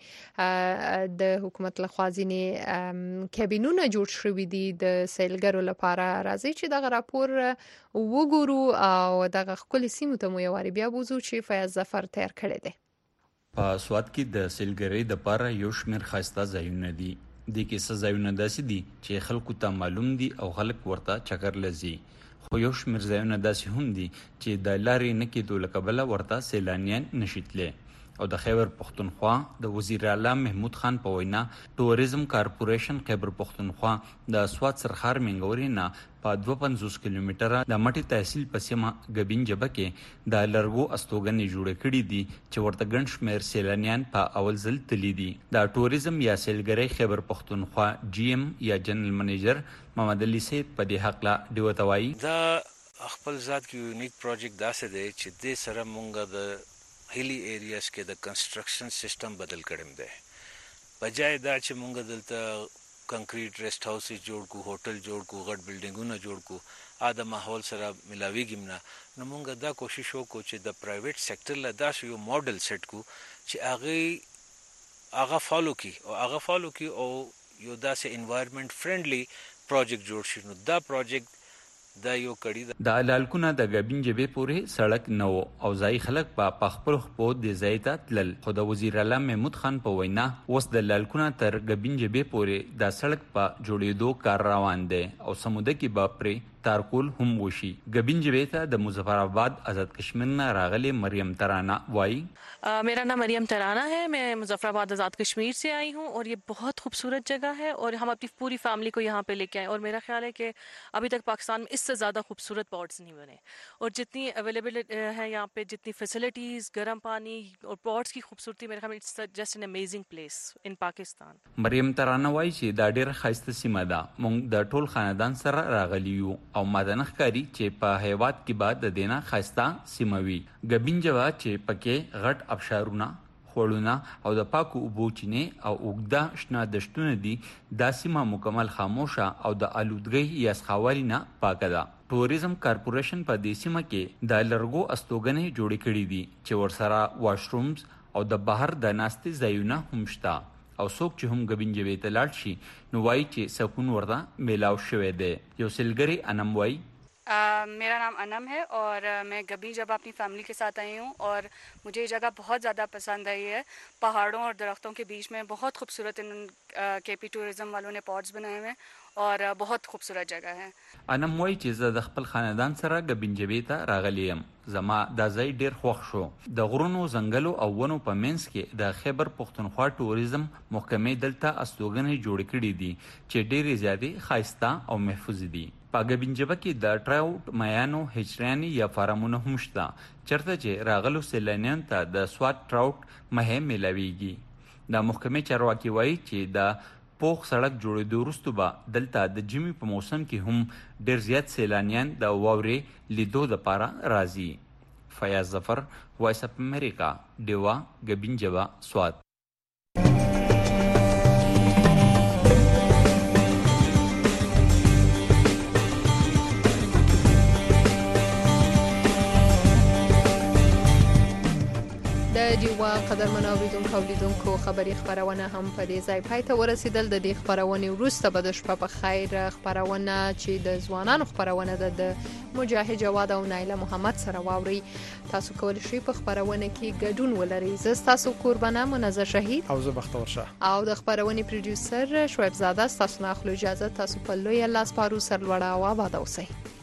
کې د حکومت لخوا ځینې کابینونه جوړ شوي دي د سیلګرو لپاره. راځي چې دغه راپور وګورو او دغه خپل سیمو ته مو یواري بیا بوزو چې فیاض ظفر تیار کړی دی. په سوات کې د سیلګرۍ لپاره یو شمېر ښایسته ځایونه دي. د کې څه ځایونه داسې دي چې خلکو ته معلوم دي او خلک ورته چکر لځي، خو یو شمېر ځایونه داسې هم دي چې د لارې نه کېدو له کبله ورته سیلانیان نشي تللی. او د خیبر پختونخوا د وزیر اعلی محمود خان په وینا ټوریزم کارپوریشن خیبر پختونخوا د سوات سرخار منګوري نه په دوه پنځوس کیلومتره د مټي تحصیل په سیمه ګبین جبه کې د لرګو استوګنې جوړې کړې دي چې ورته ګڼ شمېر سیلانیان په اول ځل تللي دي. د ټوریزم یا سیلګرۍ خیبر پختونخوا جی ایم یا جنرال منیجر محمد علي سید په دې حق لا ډیو ته وایي دا خپل ذات کې یونیک پروجیکټ داسې دی چې دې سره مونږ د هیلی ایریاز کې د کنسټرکشن سیستم بدل کړم دی. بجای دا چې مونږ دلته کنکریټ ریسټ هاوس جوړ کو، هوټل جوړ کو، غټ بلډینګونه جوړ کو، اده ماحول سره ملاویږم نه. نو مونږ دا کوشش وکړو چې د پرایویټ سېکټر له داسې یو ماډل سیټ کو چې هغه هغه فالو کی او هغه فالو کی او یو داسې انوایرنمنت فرندلی پروجیکټ جوړ شي. نو دا پروجیکټ دا یو کړي ده. د لالکونه د ګبین جبې پورې سړک نه و او ځای خلک په خپل خپو د ځای ته تلل. خو د وزیر اعلی محمود خان په وینا اوس د لالکونه تر ګبین جبې پورې د سړک په جوړېدو کار روان دی او سموده کې به پرې تارکول هم وشي. ګبین جبې ته د مظفر آباد آزاد کشمیر نه راغلي مریم ترانه وایي मेरा नाम मरियम तराना है, मैं मुजफ्फराबाद आज़ाद कश्मीर से आई हूँ और ये बहुत खूबसूरत जगह है और हम अपनी पूरी फैमिली को यहाँ पे लेके आए और मेरा ख्याल है कि अभी तक पाकिस्तान में इससे ज़्यादा खूबसूरत पॉट्स नहीं बने और जितनी अवेलेबल है यहाँ पे, जितनी फैसिलिटीज़, गर्म पानी और पॉट्स की खूबसूरती, मेरे ख्याल में it's just an amazing place in Pakistan. مریم ترانه وایي چې دا ډېره ښایسته سیمه ده. موږ د ټول خاندان سره راغلي یو او ماته نه ښکاري چې په هیواد کې به د دې نه ښایسته سیمه وي. ګبین جبه چې پکې غټ ابشارونه، خوړونه او د پاکو اوبو چینې او اوږده شنه دشتونه دي، دا سیمه مکمل خاموشه او د آلودګۍ یا سخاوالي نه پاکه ده. ټوریزم کارپوریشن په دې سیمه کې د لرګو استوګنې جوړې کړې دي چې ورسره واشرومز او د بهر د ناستې ځایونه هم شته او څوک چې هم ګبین جبې ته لاړ شي نو وایي چې سکون ورته میلاو شوی دی. یو سیلګري انم وایي Uh, मेरा नाम अनम है और uh, मैं गबी जब अपनी फैमिली के साथ आई हूँ और मुझे ये जगह बहुत ज़्यादा पसंद आई है. पहाड़ों और दरख्तों के बीच में बहुत खूबसूरत इन केपी टूरिज्म वालों ने पॉट्स बनाए हुए हैं और uh, बहुत खूबसूरत जगह है. انم وایي چې زه د خپل خاندان سره ګبین جبې ته راغلی یم. زما دا ځای ډېر خوښ شو. د غرونو، ځنګلو او ونو په منځ کې د خیبر پختونخوا ټوریزم محکمې دلته استوګنې جوړې کړې دي چې ډېرې زیاتې ښایسته او محفوظ دي. په ګبین جبه کې د ټراوټ، میانو، هچراني یا فارمونه هم شته چېرته چې راغلو سیلانیانو ته د سوات ټراوټ مهیا میلاویږي. د محکمې چارواکي وایي چې د پوخ سړک جوړېدو وروسته به دلته د ژمي په موسم کې هم ډېر زیات سیلانیان د واورې لیدو لپاره راځي. فیاض ظفر، وایس اف امریکا، ډیوا، ګبین جبه، سوات. د د دیوا قدرمن اوریدونکو اولیدونکو خبری خبرونه هم په دې ځای پای ته ورسیدل. د دې خبرونه وروسته به د شپه په خیر خبرونه چې د ځوانانو خبرونه ده د مجاهد جواد او نایله محمد سره واوري. تاسو کولی شئ په خبرونه کې ګډون ولرئ. زه تاسو قربانه منزه شهید او زه بختور شاه او د خبرونه پروډوسر شعیب زاده تاسو نه اخلو اجازه. تاسو په لوی الله سپارو سر لوړه او آباد اوسئ.